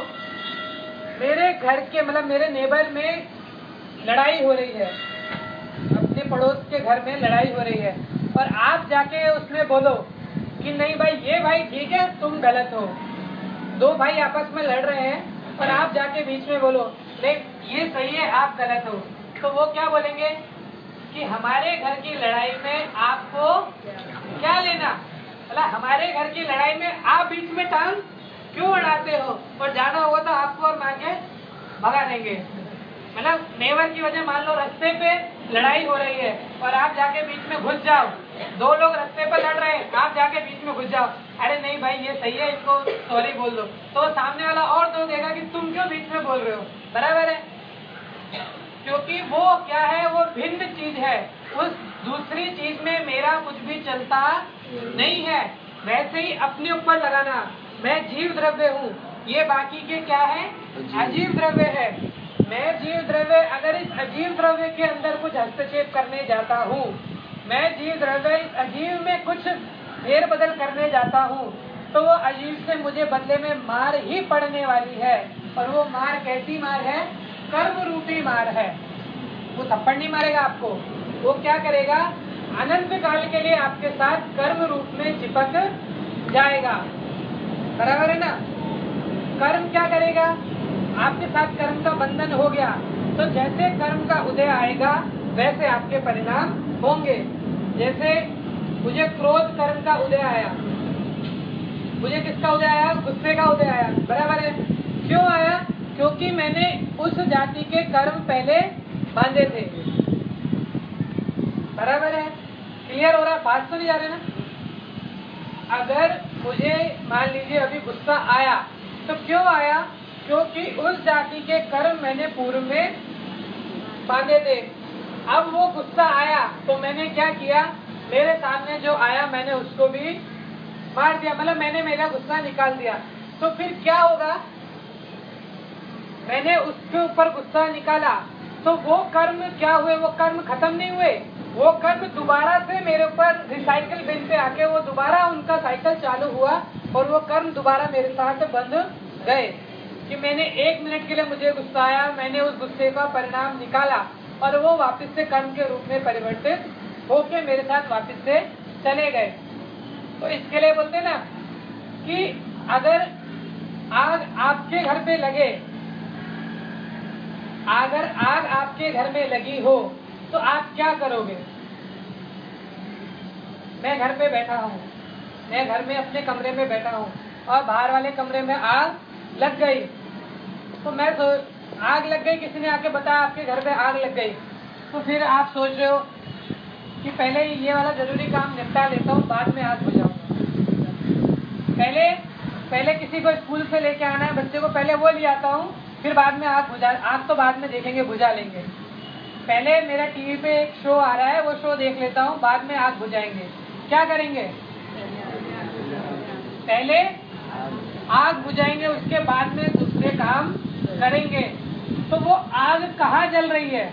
मेरे घर के मतलब मेरे नेबर में लड़ाई हो रही है, अपने पड़ोस के घर में लड़ाई हो रही है, और आप जाके उसमें बोलो कि नहीं भाई ये भाई ठीक है, तुम गलत हो। दो भाई आपस में लड़ रहे हैं और आप जाके बीच में बोलो नहीं ये सही है, आप गलत हो। तो वो क्या बोलेंगे कि हमारे घर की लड़ाई में आपको क्या लेना? मतलब हमारे घर की लड़ाई में आप बीच में टांग क्यों अड़ाते हो? और जाना होगा तो आपको और मार के भगा देंगे। मतलब नेवर की वजह मान लो रास्ते पे लड़ाई हो रही है और आप जाके बीच में घुस जाओ। दो लोग रास्ते पर लड़ रहे हैं, आप जाके बीच में घुस जाओ, अरे नहीं भाई ये सही है, इनको सॉरी बोल दो। तो सामने वाला और दो देगा कि तुम क्यों बीच में बोल रहे हो? बराबर है, क्योंकि वो क्या है, वो भिन्न चीज है। उस दूसरी चीज में मेरा कुछ भी चलता नहीं है। वैसे ही अपने ऊपर लगाना, मैं जीव द्रव्य हूँ, ये बाकी के क्या है? अजीव द्रव्य है। मैं जीव द्रव्य, अगर इस अजीव द्रव्य के अंदर कुछ हस्तक्षेप करने जाता हूँ, मैं जीव द्रव्य इस अजीव में कुछ फेर बदल करने जाता हूँ, तो वो अजीव से मुझे बदले में मार ही पड़ने वाली है। और वो मार कैसी मार है? कर्म रूपी मार है। वो थप्पड़ नहीं मारेगा आपको, वो क्या करेगा? अनंत काल के लिए आपके साथ कर्म रूप में चिपक जाएगा। बराबर है ना? कर्म क्या करेगा? आपके साथ कर्म का बंधन हो गया, तो जैसे कर्म का उदय आएगा वैसे आपके परिणाम होंगे। जैसे मुझे क्रोध कर्म का उदय आया, मुझे किसका उदय आया? गुस्से का उदय आया। बराबर है? क्यों आया? क्योंकि मैंने उस जाति के कर्म पहले बांधे थे। बराबर है? क्लियर हो रहा है? बात तो नहीं जा रही ना? अगर मुझे मान लीजिए अभी गुस्सा आया, तो क्यों आया? क्योंकि उस जाति के कर्म मैंने पूर्व में बांधे थे। अब वो गुस्सा आया तो मैंने क्या किया? मेरे सामने जो आया मैंने उसको भी मार दिया, मतलब मैंने मेरा गुस्सा निकाल दिया। तो फिर क्या होगा? मैंने उसके ऊपर गुस्सा निकाला, तो वो कर्म क्या हुए? वो कर्म खत्म नहीं हुए, वो कर्म दोबारा से मेरे ऊपर रिसाइकल बिन पे आके वो दोबारा उनका साइकिल चालू हुआ और वो कर्म दोबारा मेरे साथ बंध गए। कि मैंने एक मिनट के लिए मुझे गुस्सा आया, मैंने उस गुस्से का परिणाम निकाला और वो वापस से कर्म के रूप में परिवर्तित होके मेरे साथ वापस से चले गए। तो इसके लिए बोलते हैं ना कि अगर आग आपके घर पे लगे अगर आग आपके घर में लगी हो तो आप क्या करोगे? मैं घर पे बैठा हूँ, मैं घर में अपने कमरे में बैठा हूँ और बाहर वाले कमरे में आग लग गई, तो मैं सो आग लग गई, किसी ने आके बताया आपके घर पे आग लग गई, तो फिर आप सोच रहे हो कि पहले ये वाला जरूरी काम निपटा लेता हूँ, बाद में आग बुझाऊंगा। पहले पहले किसी को स्कूल से लेके आना है, बच्चे को पहले वो ले आता हूँ, फिर बाद में आग बुझा आग तो बाद में देखेंगे, बुझा लेंगे। पहले मेरा टीवी पे एक शो आ रहा है, वो शो देख लेता हूँ, बाद में आग बुझाएंगे। क्या करेंगे? पहले आग बुझाएंगे, उसके बाद में दूसरे काम करेंगे। तो वो आग कहाँ जल रही है?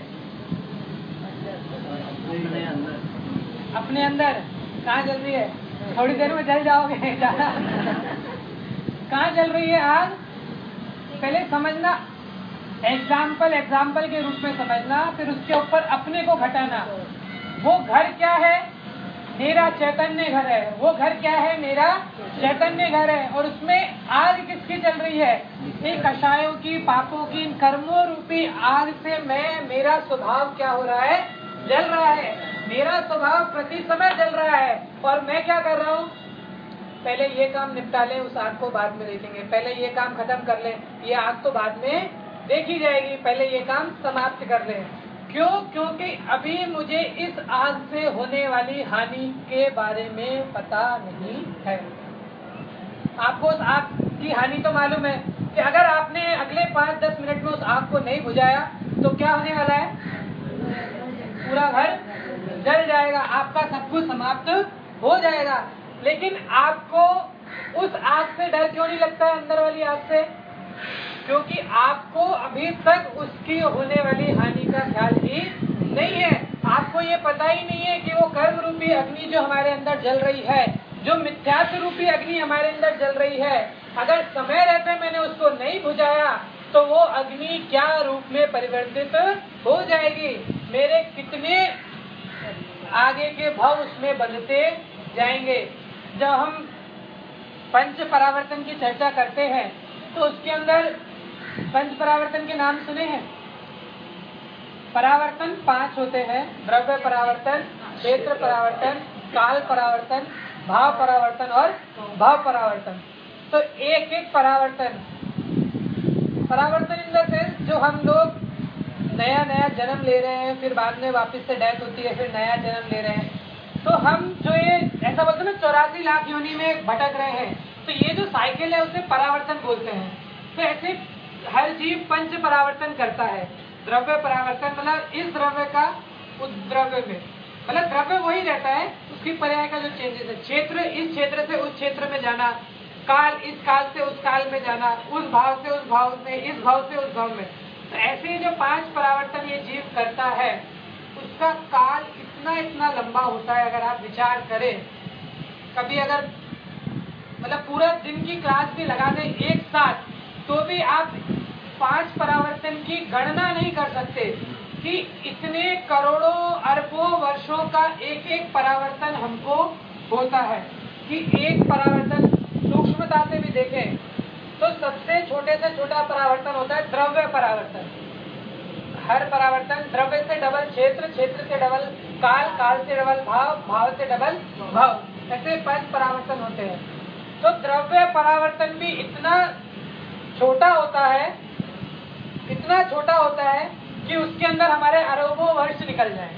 अपने अंदर। अपने अंदर। कहाँ जल रही है? थोड़ी देर में जल जाओगे। कहाँ जल रही है आग? पहले समझना, एग्जाम्पल एग्जाम्पल के रूप में समझना, फिर उसके ऊपर अपने को घटाना। वो घर क्या है? मेरा चैतन्य घर है। वो घर क्या है? मेरा चैतन्य घर है। और उसमें आग किसकी जल रही है? इन कषायों की, पापों की, इन कर्मों रूपी आग से मैं, मेरा स्वभाव क्या हो रहा है? जल रहा है। मेरा स्वभाव प्रति समय जल रहा है। और मैं क्या कर रहा हूँ? पहले ये काम निपटा लें, उस आग को बाद में देखेंगे। पहले ये काम खत्म कर लें, ये आग तो बाद में देखी जाएगी, पहले ये काम समाप्त कर लें। क्यों? क्योंकि अभी मुझे इस आग से होने वाली हानि के बारे में पता नहीं है। आपको उस आग की हानि तो मालूम है कि अगर आपने अगले पाँच दस मिनट में उस आग को नहीं बुझाया तो क्या होने वाला है? पूरा घर जल जाएगा, आपका सब कुछ समाप्त हो जाएगा। लेकिन आपको उस आग से डर क्यों नहीं लगता है, अंदर वाली आग से? क्योंकि आपको अभी तक उसकी होने वाली हानि का ख्याल ही नहीं है। आपको ये पता ही नहीं है कि वो कर्म रूपी अग्नि जो हमारे अंदर जल रही है, जो मिथ्यात्व रूपी अग्नि हमारे अंदर जल रही है, अगर समय रहते मैंने उसको नहीं बुझाया तो वो अग्नि क्या रूप में परिवर्तित हो जाएगी। मेरे कितने आगे के भाव उसमें बंधते जाएंगे। जब हम पंच परावर्तन की चर्चा करते हैं तो उसके अंदर पंच परावर्तन के नाम सुने हैं? परावर्तन पांच होते हैं: द्रव्य परावर्तन, क्षेत्र परावर्तन, काल परावर्तन, भाव परावर्तन और भाव परावर्तन। तो एक एक परावर्तन परावर्तन इन द सेंस जो हम लोग नया नया जन्म ले रहे हैं, फिर बाद में वापस से डेथ होती है, फिर नया जन्म ले रहे हैं। तो हम जो ये ऐसा बोलते हैं ना, चौरासी लाख योनि में भटक रहे हैं, तो ये जो साइकिल है उसे परावर्तन बोलते हैं। तो ऐसे हर जीव पंच परावर्तन करता है। द्रव्य परावर्तन मतलब इस द्रव्य का उस द्रव्य में, मतलब द्रव्य वही रहता है, उसकी पर्याय का जो चेंजेस है। क्षेत्र, इस क्षेत्र से उस क्षेत्र में जाना, काल, इस काल से उस काल में जाना, उस भाव से उस भाव में, इस भाव से उस भाव में। तो ऐसे जो पांच परावर्तन ये जीव करता है, उसका काल इतना इतना लंबा होता है। अगर आप विचार करें, कभी अगर मतलब पूरा दिन की क्लास भी लगा दें एक साथ, तो भी आप पांच परावर्तन की गणना नहीं कर सकते कि इतने करोड़ों अरबों वर्षों का एक एक परावर्तन हमको होता है। कि एक परावर्तन सूक्ष्मता से भी देखें तो सबसे छोटे से छोटा परावर्तन होता है द्रव्य परावर्तन। हर परावर्तन द्रव्य से डबल क्षेत्र, क्षेत्र से डबल काल, काल से डबल भाव, भाव से डबल भाव, ऐसे पांच परावर्तन होते हैं। तो द्रव्य परावर्तन भी इतना छोटा होता है, इतना छोटा होता है कि उसके अंदर हमारे अरबों वर्ष निकल जाएंगे।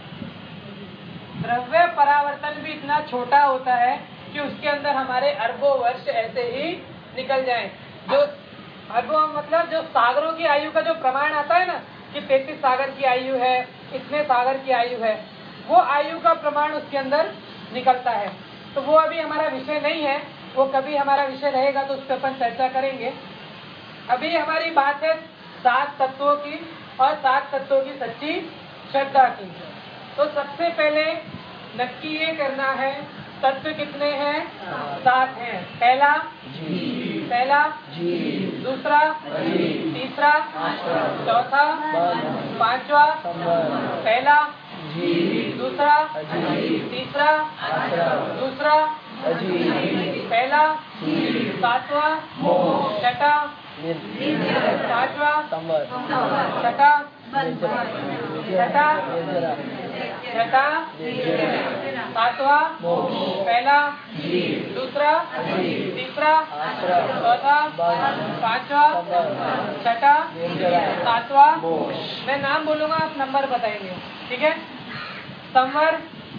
द्रव्य परावर्तन भी इतना छोटा होता है कि उसके अंदर हमारे अरबों वर्ष ऐसे ही निकल जाएं। जो अरबों मतलब जो सागरों की आयु का जो प्रमाण आता है ना, कि तैतीस सागर की आयु है, इतने सागर की आयु है, वो आयु का प्रमाण उसके अंदर निकलता है। तो वो अभी हमारा विषय नहीं है, वो कभी हमारा विषय रहेगा तो उस पर अपन चर्चा करेंगे। अभी हमारी बात है सात तत्वों की और सात तत्वों की सच्ची श्रद्धा की। तो सबसे पहले नक्की ये करना है, तत्व कितने हैं? सात हैं। पहला जी, पहला जी, दूसरा, जी, तीसरा, पांचवा, चौथा, बारहवां, पांचवा, संवरण, पहला, जी, दूसरा, जी, तीसरा, आश्रम, दूसरा, जी, पहला, जी, सातवां, मोक्ष, छठा, पांचवा संवर छठा निर्जरा छठा निर्जरा छठा निर्जरा सातवा मोक्ष पहला जीव दूसरा अजीव तीसरा आश्रम चौथा बंध पांचवा संवर छठा निर्जरा सातवा मोक्ष मैं नाम बोलूंगा, आप नंबर बताएंगे, ठीक है। संवर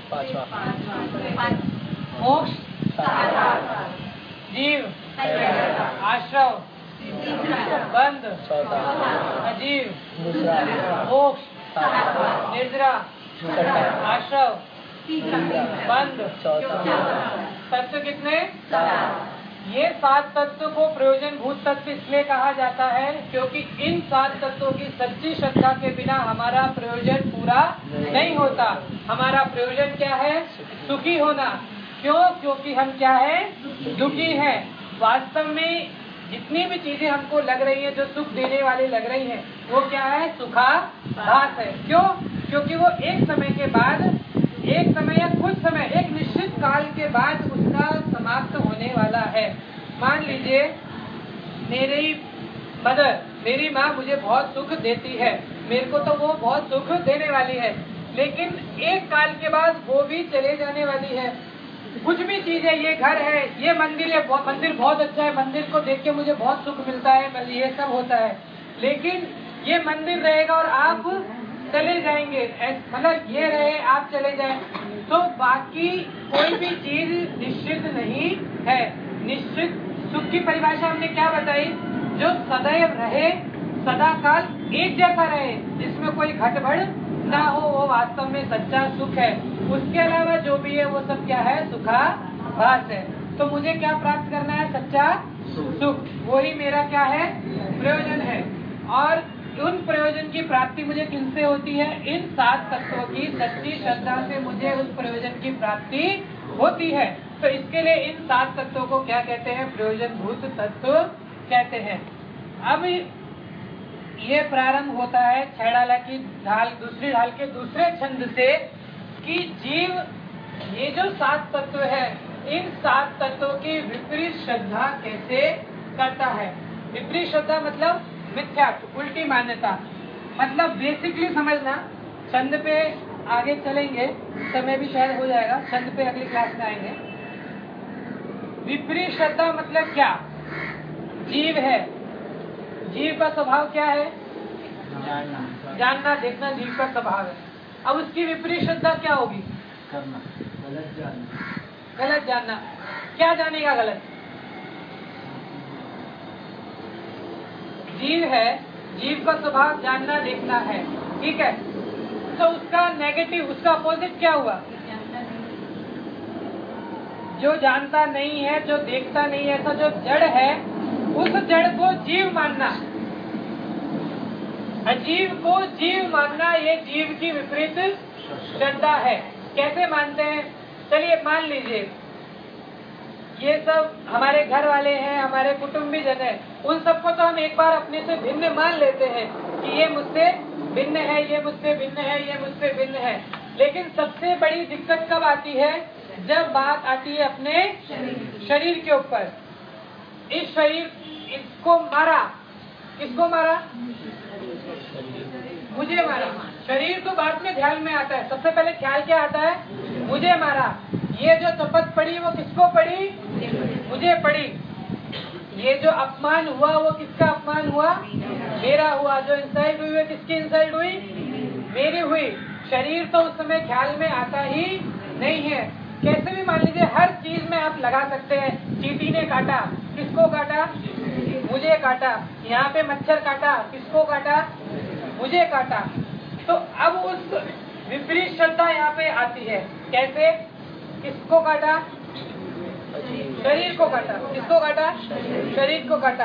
पांचवा मोक्ष सातवा जीव पहला आश्रव बंध चौथा अजीव दूसरा मोक्ष सातवा निर्जरा छठा आश्रव तीसरा बंध चौथा तत्व कितने? सात ये सात तत्व को प्रयोजन भूत तत्व इसलिए कहा जाता है क्योंकि इन सात तत्वों की सच्ची श्रद्धा के बिना हमारा प्रयोजन पूरा नहीं होता। हमारा प्रयोजन क्या है? सुखी होना। क्यों? क्योंकि हम क्या है? दुखी हैं। वास्तव में जितनी भी चीजें हमको लग रही हैं, जो सुख देने वाली लग रही हैं, वो क्या है? सुखाभास है। क्यों? क्योंकि वो एक समय के बाद, एक समय या कुछ समय, एक निश्चित काल के बाद उसका समाप्त होने वाला है। मान लीजिए मेरी मदर, मेरी माँ मुझे बहुत सुख देती है, मेरे को तो वो बहुत सुख देने वाली है, लेकिन एक काल के बाद वो भी चले जाने वाली है। कुछ भी चीजें, ये घर है, ये मंदिर है, मंदिर बहुत अच्छा है, मंदिर को देख के मुझे बहुत सुख मिलता है, ये सब होता है, लेकिन ये मंदिर रहेगा और आप चले जाएंगे, मतलब ये रहे आप चले जाएं, तो बाकी कोई भी चीज निश्चित नहीं है। निश्चित सुख की परिभाषा हमने क्या बताई? जो सदैव रहे, सदा काल एक जैसा रहे, जिसमें कोई घटबढ़ ना हो, वो वास्तव में सच्चा सुख है। उसके अलावा जो भी है वो सब क्या है? सुखाभास है। तो मुझे क्या प्राप्त करना है? सच्चा सुख। वही मेरा क्या है? प्रयोजन है। और उन प्रयोजन की प्राप्ति मुझे किनसे होती है? इन सात तत्वों की सच्ची श्रद्धा से मुझे उस प्रयोजन की प्राप्ति होती है। तो इसके लिए इन सात तत्वों को क्या कहते हैं? प्रयोजन भूत तत्व कहते हैं। अब ये प्रारंभ होता है छैडाला की ढाल, दूसरी ढाल के दूसरे छंद से, कि जीव ये जो सात तत्व है, इन सात तत्वों की विपरीत श्रद्धा कैसे करता है। विपरीत श्रद्धा मतलब मिथ्या, उल्टी मान्यता। मतलब बेसिकली समझना, छंद पे आगे चलेंगे, समय भी शायद हो जाएगा, छंद पे अगली क्लास में आएंगे। विपरीत श्रद्धा मतलब क्या? जीव है, जीव का स्वभाव क्या है? जानना जानना, देखना जीव का स्वभाव है। अब उसकी विपरीत श्रद्धा क्या होगी? करना, गलत जानना। गलत जानना। क्या जानेगा गलत? जीव है, जीव का स्वभाव जानना देखना है, ठीक है। तो उसका नेगेटिव, उसका अपोजिट क्या हुआ? जो जानता नहीं है, जो देखता नहीं है, ऐसा जो जड़ है, उस जड़ को जीव मानना, अजीव को जीव मानना, ये जीव की विपरीत श्रद्धा है। कैसे मानते हैं? चलिए मान लीजिए ये सब हमारे घर वाले हैं, हमारे कुटुंबी जन है, उन सबको तो हम एक बार अपने से भिन्न मान लेते हैं कि ये मुझसे भिन्न है, ये मुझसे भिन्न है, ये मुझसे भिन्न है। लेकिन सबसे बड़ी दिक्कत कब आती है? जब बात आती है अपने शरीर के ऊपर। इस शरीर, इसको मारा, किसको मारा? मुझे मारा। शरीर तो बाद में ध्यान में आता है, सबसे पहले ख्याल क्या आता है? मुझे मारा। ये जो चपत पड़ी वो किसको पड़ी? मुझे पड़ी। ये जो अपमान हुआ वो किसका अपमान हुआ? मेरा हुआ। जो इंसल्ट हुई है किसकी इंसल्ट हुई? मेरी हुई। शरीर तो उस समय ख्याल में आता ही नहीं है। कैसे भी मान लीजिए, हर चीज में आप लगा सकते हैं। चींटी ने काटा, किसको काटा? मुझे काटा। यहाँ पे मच्छर काटा, किसको काटा? मुझे काटा। तो अब उस विपरीत श्रद्धा यहाँ पे आती है। कैसे? किसको काटा? शरीर को काटा। किसको काटा? शरीर को काटा।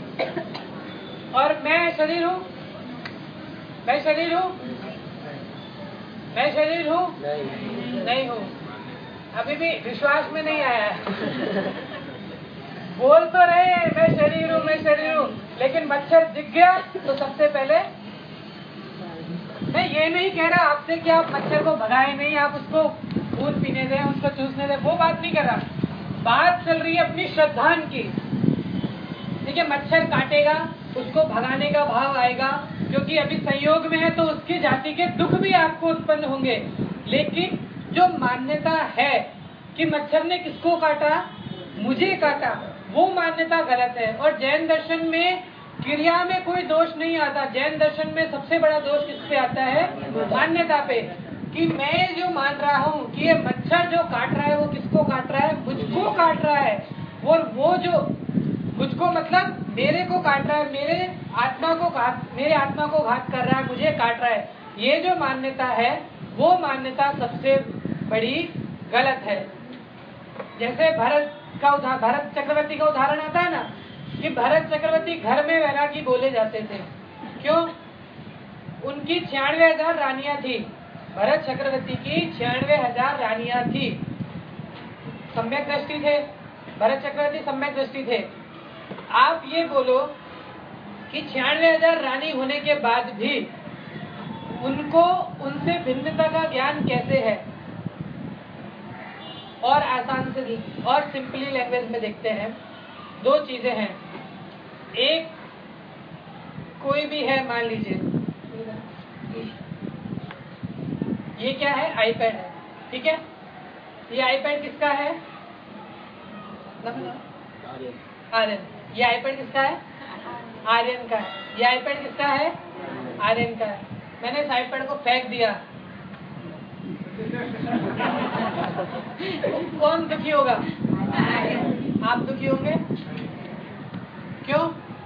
और मैं शरीर हूँ? मैं शरीर हूँ? मैं शरीर हूँ? नहीं नहीं हूँ। अभी भी विश्वास में नहीं आया बोल तो रहे हैं मैं शरीर हूँ, मैं शरीर हूँ, लेकिन मच्छर दिख गया तो सबसे पहले, मैं ये नहीं कह रहा आपसे कि आप मच्छर को भगाए नहीं, आप उसको खून पीने दें, उसको चूसने दें, वो बात नहीं कर रहा। बात चल रही है अपनी श्रद्धा की। ठीक है, मच्छर काटेगा, उसको भगाने का भाव आएगा, क्योंकि अभी संयोग में है तो उसकी जाति के दुख भी आपको उत्पन्न होंगे। लेकिन जो मान्यता है कि मच्छर ने किसको काटा, मुझे काटा, वो मान्यता गलत है। और जैन दर्शन में क्रिया में कोई दोष नहीं आता। जैन दर्शन में सबसे बड़ा दोष किस पे आता है, मान्यता पे, कि मैं जो मान रहा हूँ कि ये मच्छर जो काट रहा है वो किसको काट रहा है, मुझको काट रहा है। और वो जो मुझको मतलब मेरे को काट रहा है, मेरे आत्मा को घात मेरे आत्मा को घात कर रहा है, मुझे काट रहा है, ये जो मान्यता है वो मान्यता सबसे बड़ी गलत है। जैसे भरत का उदाहरण, भरत चक्रवर्ती का उदाहरण आता है ना, कि भरत चक्रवर्ती घर में वैरागी बोले जाते थे। क्यों? उनकी छियानवे हजार रानियां थी। भरत चक्रवर्ती की छियानवे हजार रानियां थी। सम्यक दृष्टि थे, भरत चक्रवर्ती सम्यक दृष्टि थे। आप ये बोलो कि छियानवे हजार रानी होने के बाद भी उनको उनसे भिन्नता का ज्ञान कैसे है? और आसान से और सिंपली लैंग्वेज में देखते हैं, दो चीजें हैं। एक, कोई भी है, मान लीजिए ये क्या है, आईपैड है, ठीक है, ये आईपैड किसका है, आर्यन। ये आईपैड किसका है, आर्यन का है। ये आईपैड किसका है, आर्यन का है। मैंने इस आईपैड को फेंक दिया, कौन दुखी होगा? आप दुखी होंगे। क्यों?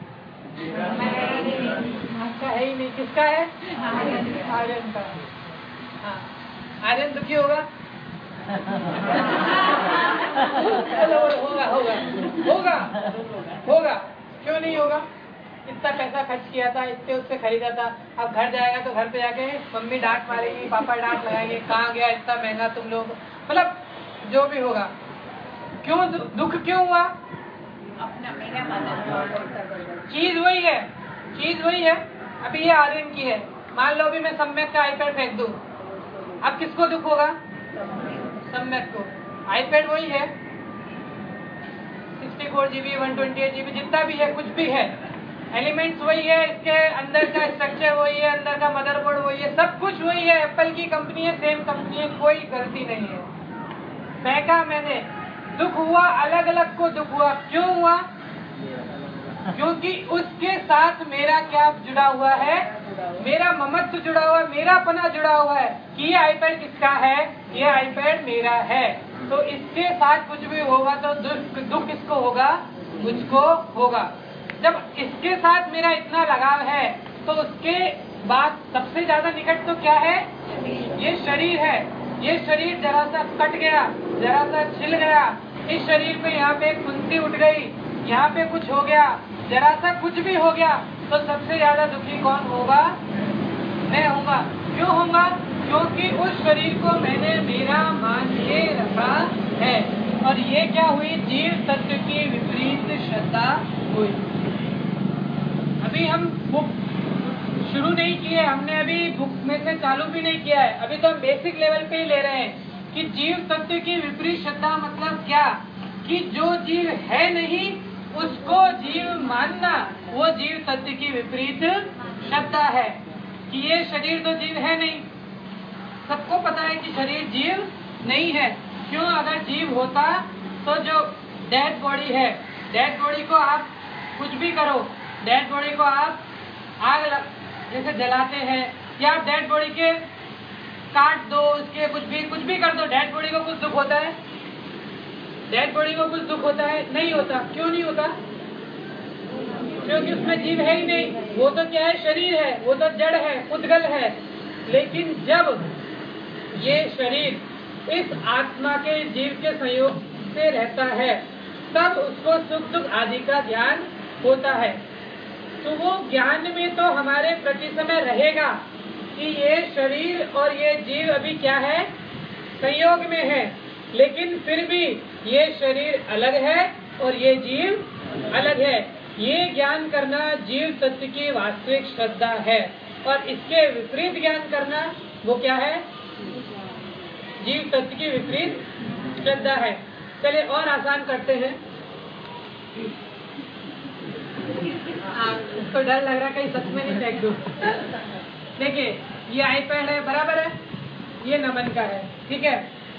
आपका है ही नहीं, किसका है, आर्यन का। हाँ, आर्यन दुखी होगा। चलो होगा होगा होगा होगा क्यों नहीं होगा? इतना पैसा खर्च किया था, इतने उससे खरीदा था, अब घर जाएगा तो घर पे जाके मम्मी डांट मारेगी, पापा डांट लगाएंगे, कहाँ गया इतना महंगा तुम लोग, मतलब जो भी होगा। क्यों दुख क्यों हुआ? अपना मेरा मदद चीज वही है, चीज वही है। अभी ये आर्यन की है, मान लो अभी मैं सम्यक का आईपैड फेंक दूं, अब किसको दुख होगा? सम्यक को। आईपैड वही है, sixty four GB one twenty eight GB जितना भी है, कुछ भी है, एलिमेंट्स वही है, इसके अंदर का स्ट्रक्चर वही है, अंदर का मदरबोर्ड वही है, सब कुछ वही है। एप्पल की कंपनी है, सेम कंपनी है, कोई गलती नहीं है। फेंका मैंने, दुख हुआ, अलग अलग को दुख हुआ। क्यों हुआ? क्योंकि उसके साथ मेरा क्या जुड़ा हुआ है, मेरा ममत्व जुड़ा हुआ है, मेरा पना जुड़ा हुआ है कि ये आईपैड किसका है, ये आईपैड मेरा है। तो इसके साथ कुछ भी होगा तो दुख दुख किसको होगा, मुझको होगा। जब इसके साथ मेरा इतना लगाव है तो उसके बाद सबसे ज्यादा निकट तो क्या है, ये शरीर है। ये शरीर जरा सा कट गया, जरा सा छिल गया, इस शरीर पे यहाँ पे फुंसी उठ गई, यहाँ पे कुछ हो गया, जरा सा कुछ भी हो गया, तो सबसे ज्यादा दुखी कौन होगा? मैं होऊंगा। क्यों होऊंगा? क्योंकि उस शरीर को मैंने मेरा मान के रखा है। और ये क्या हुई? जीव तत्व की विपरीत श्रद्धा हुई। अभी हम बुक शुरू नहीं किए, हमने अभी बुक में से चालू भी नहीं किया है, अभी तो हम बेसिक लेवल पे ही ले रहे हैं कि जीव तत्व की विपरीत श्रद्धा मतलब क्या, कि जो जीव है नहीं उसको जीव मानना, वो जीव तत्व की विपरीत श्रद्धा है। कि ये शरीर तो जीव है नहीं, सबको पता है कि शरीर जीव नहीं है। क्यों? अगर जीव होता तो जो डेड बॉडी है, डेड बॉडी को आप कुछ भी करो, डेड बॉडी को आप आग लग जैसे जलाते हैं, या आप डेड बॉडी के काट दो, उसके कुछ भी कुछ भी कर दो, डेड बॉडी को कुछ दुख होता है? डेड बॉडी को कुछ दुख होता है? नहीं होता। क्यों नहीं होता? क्योंकि उसमें जीव है ही नहीं। वो तो क्या है? शरीर है, वो तो जड़ है, उद्गल है। लेकिन जब ये शरीर इस आत्मा के जीव के संयोग से रहता है, तब उसको सुख दुख आदि का ज्ञान होता है। तो वो ज्ञान में तो हमारे प्रति समय रहेगा कि ये शरीर और ये जीव अभी क्या है? संयोग में है। लेकिन फिर भी ये शरीर अलग है और ये जीव अलग है। ये ज्ञान करना जीव तत्व की वास्तविक श्रद्धा है। और इसके विपरीत ज्ञान करना वो क्या है? जीव तत्व की विपरीत श्रद्धा है। चलिए और आसान करते हैं। तो डर लग रहा कहीं सच में नहीं फेंक दूं। देखिए ये आईपैड है, बराबर है, ये नमन का है, ठीक है।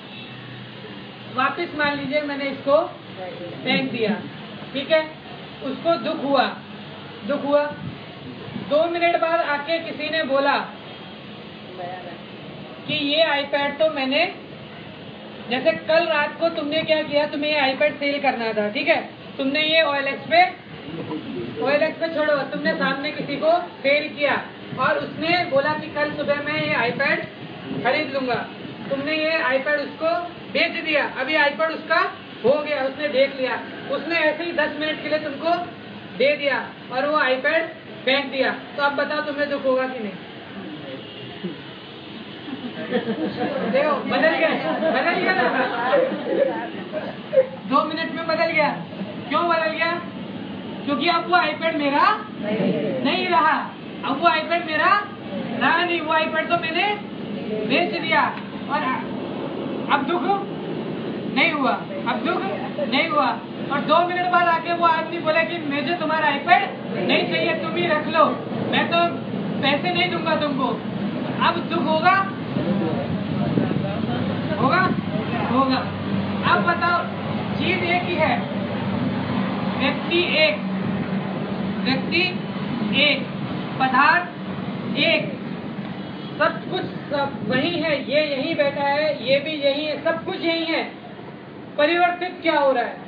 वापस मान लीजिए मैंने इसको फेंक दिया, ठीक है। उसको दुख हुआ, दुख हुआ। दो मिनट बाद आके किसी ने बोला कि ये आईपैड तो मैंने, जैसे कल रात को तुमने क्या किया, तुम्हें ये आईपैड सेल करना था, ठीक है। तुमने ये ओएलएक्स पे ओएलएक्स पे छोड़ो, तुमने सामने किसी को सेल किया और उसने बोला कि कल सुबह मैं ये आईपैड खरीद लूंगा। तुमने ये आईपैड उसको बेच दिया, अभी आईपैड उसका हो गया, उसने देख लिया, उसने ऐसे ही दस मिनट के लिए तुमको दे दिया और वो आईपैड फेंक दिया। तो अब बताओ तुम्हें दुख होगा कि नहीं? देखो बदल गया, बदल गया ना, दो मिनट में बदल गया। क्यों बदल गया? क्योंकि अब वो आईपैड मेरा नहीं रहा, अब वो आईपैड मेरा रहा नहीं, वो आईपैड तो मैंने बेच दिया और अब दुख नहीं हुआ, अब दुख नहीं हुआ। और दो मिनट बाद आके वो आदमी बोले कि मुझे तुम्हारा आईपैड नहीं चाहिए, तुम ही रख लो, मैं तो पैसे नहीं दूंगा तुमको। अब दुख होगा, होगा होगा। अब बताओ, चीज एक ही है, व्यक्ति एक, व्यक्ति एक, पदार्थ एक, सब कुछ सब वही है, ये यही बैठा है, ये भी यही है, सब कुछ यही है। परिवर्तित क्या हो रहा है?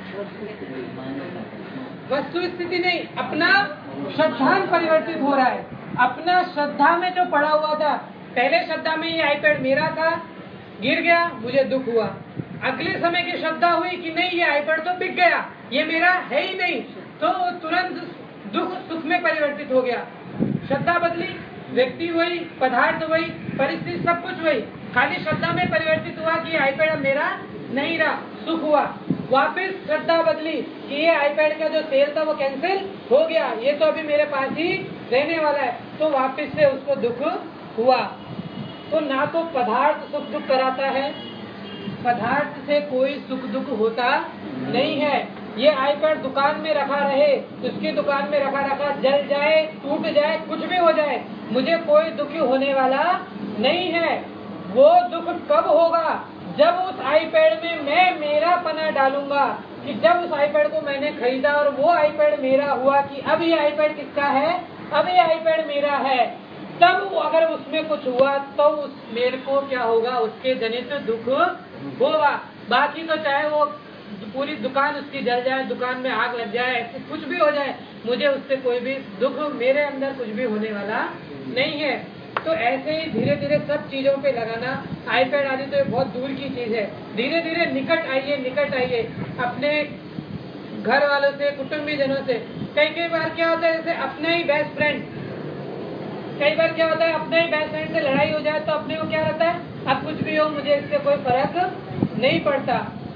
वस्तु स्थिति नहीं, अपना श्रद्धान परिवर्तित हो रहा है। अपना श्रद्धा में जो पड़ा हुआ था, पहले श्रद्धा में ये आईपैड मेरा था, गिर गया, मुझे दुख हुआ। अगले समय की श्रद्धा हुई कि नहीं ये आईपैड तो बिक गया, ये मेरा है ही नहीं, तो तुरंत दुख सुख में परिवर्तित हो गया। श्रद्धा बदली, व्यक्ति वही, पदार्थ वही, परिस्थिति सब कुछ वही, खाली श्रद्धा में परिवर्तित हुआ कि आईपैड अब मेरा नहीं रहा, सुख हुआ। वापस श्रद्धा बदली कि ये आईपैड का जो सेल था वो कैंसिल हो गया, ये तो अभी मेरे पास ही रहने वाला है, तो वापस से उसको दुख हुआ। तो ना तो पदार्थ सुख दुख कराता है, पदार्थ से कोई सुख दुख होता नहीं है। ये आईपैड दुकान में रखा रहे, उसकी दुकान में रखा रखा जल जाए, टूट जाए, कुछ भी हो जाए, मुझे कोई दुखी होने वाला नहीं है। वो दुख कब होगा? जब उस आईपैड में मैं मेरा पना डालूंगा, कि जब उस आईपैड को मैंने खरीदा और वो आईपैड मेरा हुआ कि अब ये आईपैड किसका है, अब ये आईपैड मेरा है, तब अगर उसमें कुछ हुआ तो उस मेरे को क्या होगा, उसके जनित दुख होगा। बाकी तो चाहे वो पूरी दुकान उसकी जल जाए, दुकान में आग लग जाए, कुछ भी हो जाए, मुझे उससे कोई भी दुख, मेरे अंदर कुछ भी होने वाला नहीं है। तो ऐसे ही धीरे धीरे सब चीजों पे लगाना, आईपैड आदि तो बहुत दूर की चीज है। धीरे धीरे निकट आइए, निकट आइए अपने घर वालों से, कुटुंबी जनों से। कई कई बार क्या होता है, जैसे अपने ही बेस्ट फ्रेंड, कई बार क्या होता है अपने ही बेस्ट फ्रेंड से लड़ाई हो जाए तो अपने को क्या रहता है, अब कुछ भी हो मुझे इससे कोई फर्क नहीं पड़ता।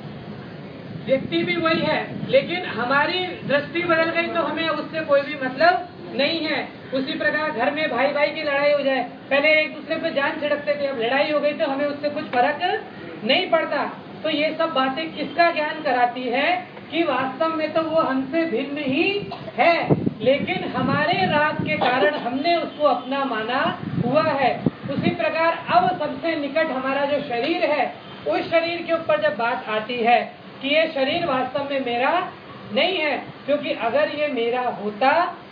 व्यक्ति भी वही है, लेकिन हमारी दृष्टि बदल गई तो हमें उससे कोई भी मतलब नहीं है। उसी प्रकार घर में भाई भाई की लड़ाई हो जाए, पहले एक दूसरे पे जान छिड़कते थे, अब लड़ाई हो गई तो हमें उससे कुछ फर्क नहीं पड़ता। तो ये सब बातें किसका ज्ञान कराती है कि वास्तव में तो वो हमसे भिन्न ही है, लेकिन हमारे राग के कारण हमने उसको अपना माना हुआ है। उसी प्रकार अब सबसे निकट हमारा जो शरीर है, उस शरीर के ऊपर जब बात आती है कि ये शरीर वास्तव में मेरा नहीं है, क्योंकि अगर ये मेरा होता,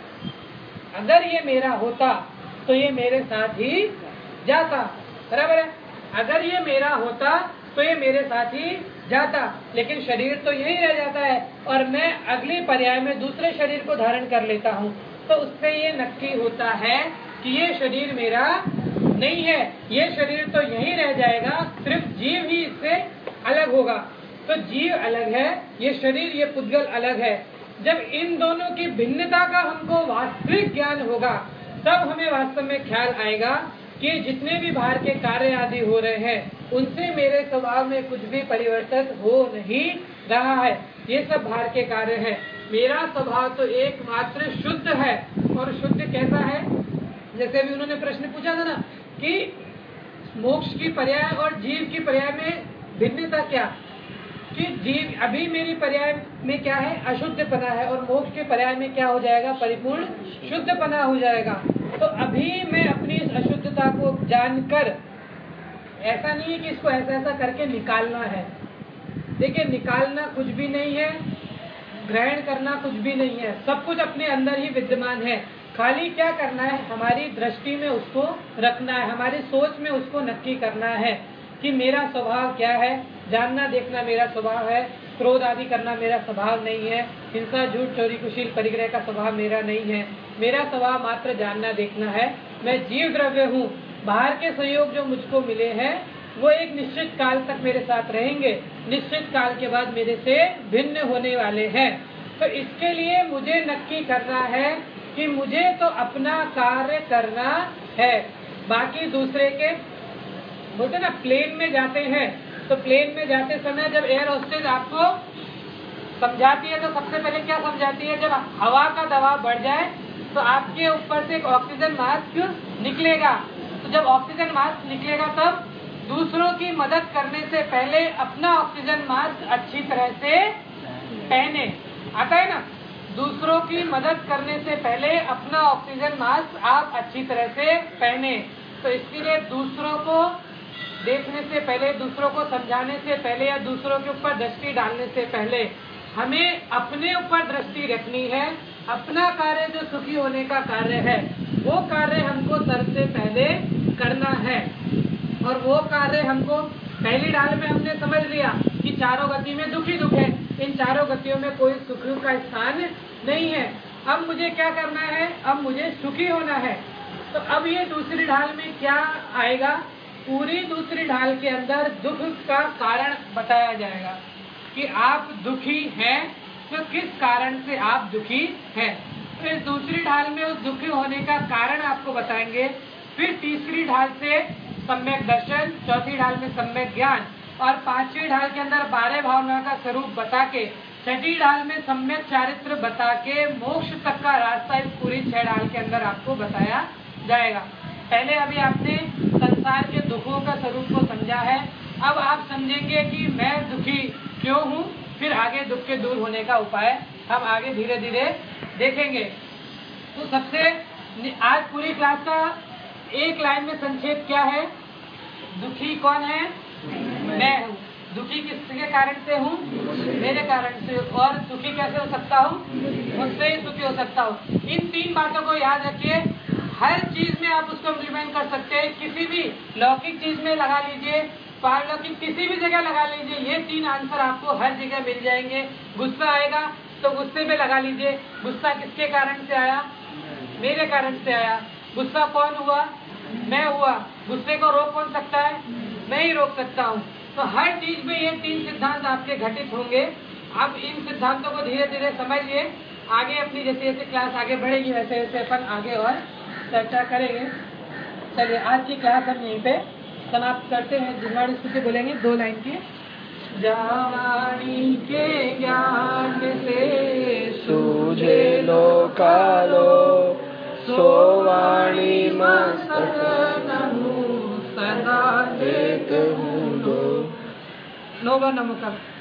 अगर ये मेरा होता तो ये मेरे साथ ही जाता, बराबर है। अगर ये मेरा होता तो ये मेरे साथ ही जाता, लेकिन शरीर तो यही रह जाता है और मैं अगली पर्याय में दूसरे शरीर को धारण कर लेता हूँ। तो उससे ये नक्की होता है कि ये शरीर मेरा नहीं है, ये शरीर तो यही रह जाएगा, सिर्फ जीव ही इससे अलग होगा। तो जीव अलग है, ये शरीर, ये पुद्गल अलग है। जब इन दोनों की भिन्नता का हमको वास्तविक ज्ञान होगा, तब हमें वास्तव में ख्याल आएगा कि जितने भी बाहर के कार्य आदि हो रहे हैं, उनसे मेरे स्वभाव में कुछ भी परिवर्तन हो नहीं रहा है। ये सब बाहर के कार्य हैं, मेरा स्वभाव तो एकमात्र शुद्ध है। और शुद्ध कैसा है? जैसे अभी उन्होंने प्रश्न पूछा था ना कि मोक्ष की पर्याय और जीव की पर्याय में भिन्नता क्या? कि जीव अभी मेरी पर्याय में क्या है, अशुद्धपना है, और मोक्ष के पर्याय में क्या हो जाएगा, परिपूर्ण शुद्धपना हो जाएगा। तो अभी मैं अपनी इस अशुद्धता को जानकर, ऐसा नहीं है कि इसको ऐसा ऐसा करके निकालना है। देखिए, निकालना कुछ भी नहीं है, ग्रहण करना कुछ भी नहीं है, सब कुछ अपने अंदर ही विद्यमान है। खाली क्या करना है, हमारी दृष्टि में उसको रखना है, हमारी सोच में उसको नक्की करना है कि मेरा स्वभाव क्या है। जानना देखना मेरा स्वभाव है, क्रोध आदि करना मेरा स्वभाव नहीं है, हिंसा झूठ चोरी कुशील परिग्रह का स्वभाव मेरा नहीं है। मेरा स्वभाव मात्र जानना देखना है। मैं जीव द्रव्य हूँ, बाहर के सहयोग जो मुझको मिले हैं वो एक निश्चित काल तक मेरे साथ रहेंगे, निश्चित काल के बाद मेरे से भिन्न होने वाले हैं। तो इसके लिए मुझे नक्की करना है कि मुझे तो अपना कार्य करना है, बाकी दूसरे के, बोलते ना प्लेन में जाते हैं, तो प्लेन में जाते समय जब एयर होस्टेस आपको समझाती है तो सबसे पहले क्या समझाती है, जब हवा का दबाव बढ़ जाए तो आपके ऊपर से एक ऑक्सीजन मास्क निकलेगा। तो जब ऑक्सीजन मास्क निकलेगा तब दूसरों की मदद करने से पहले अपना ऑक्सीजन मास्क अच्छी तरह से पहने। आता है ना, दूसरों की मदद करने से पहले अपना ऑक्सीजन मास्क आप अच्छी तरह से पहने। तो इसलिए दूसरों को देखने से पहले, दूसरों को समझाने से पहले या दूसरों के ऊपर दृष्टि डालने से पहले हमें अपने ऊपर दृष्टि रखनी है। अपना कार्य जो सुखी होने का कार्य है वो कार्य हमको सबसे पहले करना है। और वो कार्य हमको पहली डाल में हमने समझ लिया कि चारों गति में दुख ही दुख है, इन चारों गतियों में कोई सुख का स्थान नहीं है। अब मुझे क्या करना है, अब मुझे सुखी होना है। तो अब ये दूसरी ढाल में क्या आएगा, पूरी दूसरी ढाल के अंदर दुख का कारण बताया जाएगा कि आप दुखी हैं तो किस कारण से आप दुखी हैं। तो इस दूसरी ढाल में उस दुखी होने का कारण आपको बताएंगे। फिर तीसरी ढाल से सम्यक दर्शन, चौथी ढाल में सम्यक ज्ञान, और पांचवी ढाल के अंदर बारह भावना का स्वरूप बता के, छठी ढाल में सम्यक चारित्र बता के मोक्ष तक का रास्ता इस पूरी छह ढाल के अंदर आपको बताया जाएगा। पहले अभी आपने संसार के दुखों का स्वरूप को समझा है, अब आप समझेंगे कि मैं दुखी क्यों हूँ, फिर आगे दुख के दूर होने का उपाय हम आगे धीरे धीरे देखेंगे। तो सबसे आज पूरी क्लास का एक लाइन में संक्षेप क्या है, दुखी कौन है, मैं हूँ। दुखी किसके कारण से हूँ, मेरे कारण से। और सुखी कैसे हो सकता हूँ, मुझसे ही सुखी हो सकता हूँ। इन तीन बातों को याद रखिए, हर चीज में आप उसको इम्प्लीमेंट कर सकते हैं। किसी भी लौकिक चीज में लगा लीजिए, पारलौकिक किसी भी जगह लगा लीजिए, ये तीन आंसर आपको हर जगह मिल जाएंगे। गुस्सा आएगा तो गुस्से में लगा लीजिए, गुस्सा किसके कारण से आया, मेरे कारण से आया। गुस्सा कौन हुआ, मैं हुआ। गुस्से को रोक कौन सकता है, मैं ही रोक सकता हूँ। तो हर चीज में ये तीन सिद्धांत आपके घटित होंगे। अब इन सिद्धांतों को धीरे धीरे समझिए। आगे अपनी जैसे जैसे क्लास आगे बढ़ेगी वैसे वैसे अपन आगे और चर्चा करेंगे। चलिए आज की क्लास हम यहीं पे समाप्त करते हैं। जिनवाणी स्तुति बोलेंगे दो लाइन की। जावाणी के ज्ञान से सूझे लोकालो सोवाणी मस्तक सदा एक हूँ। नोवा नमक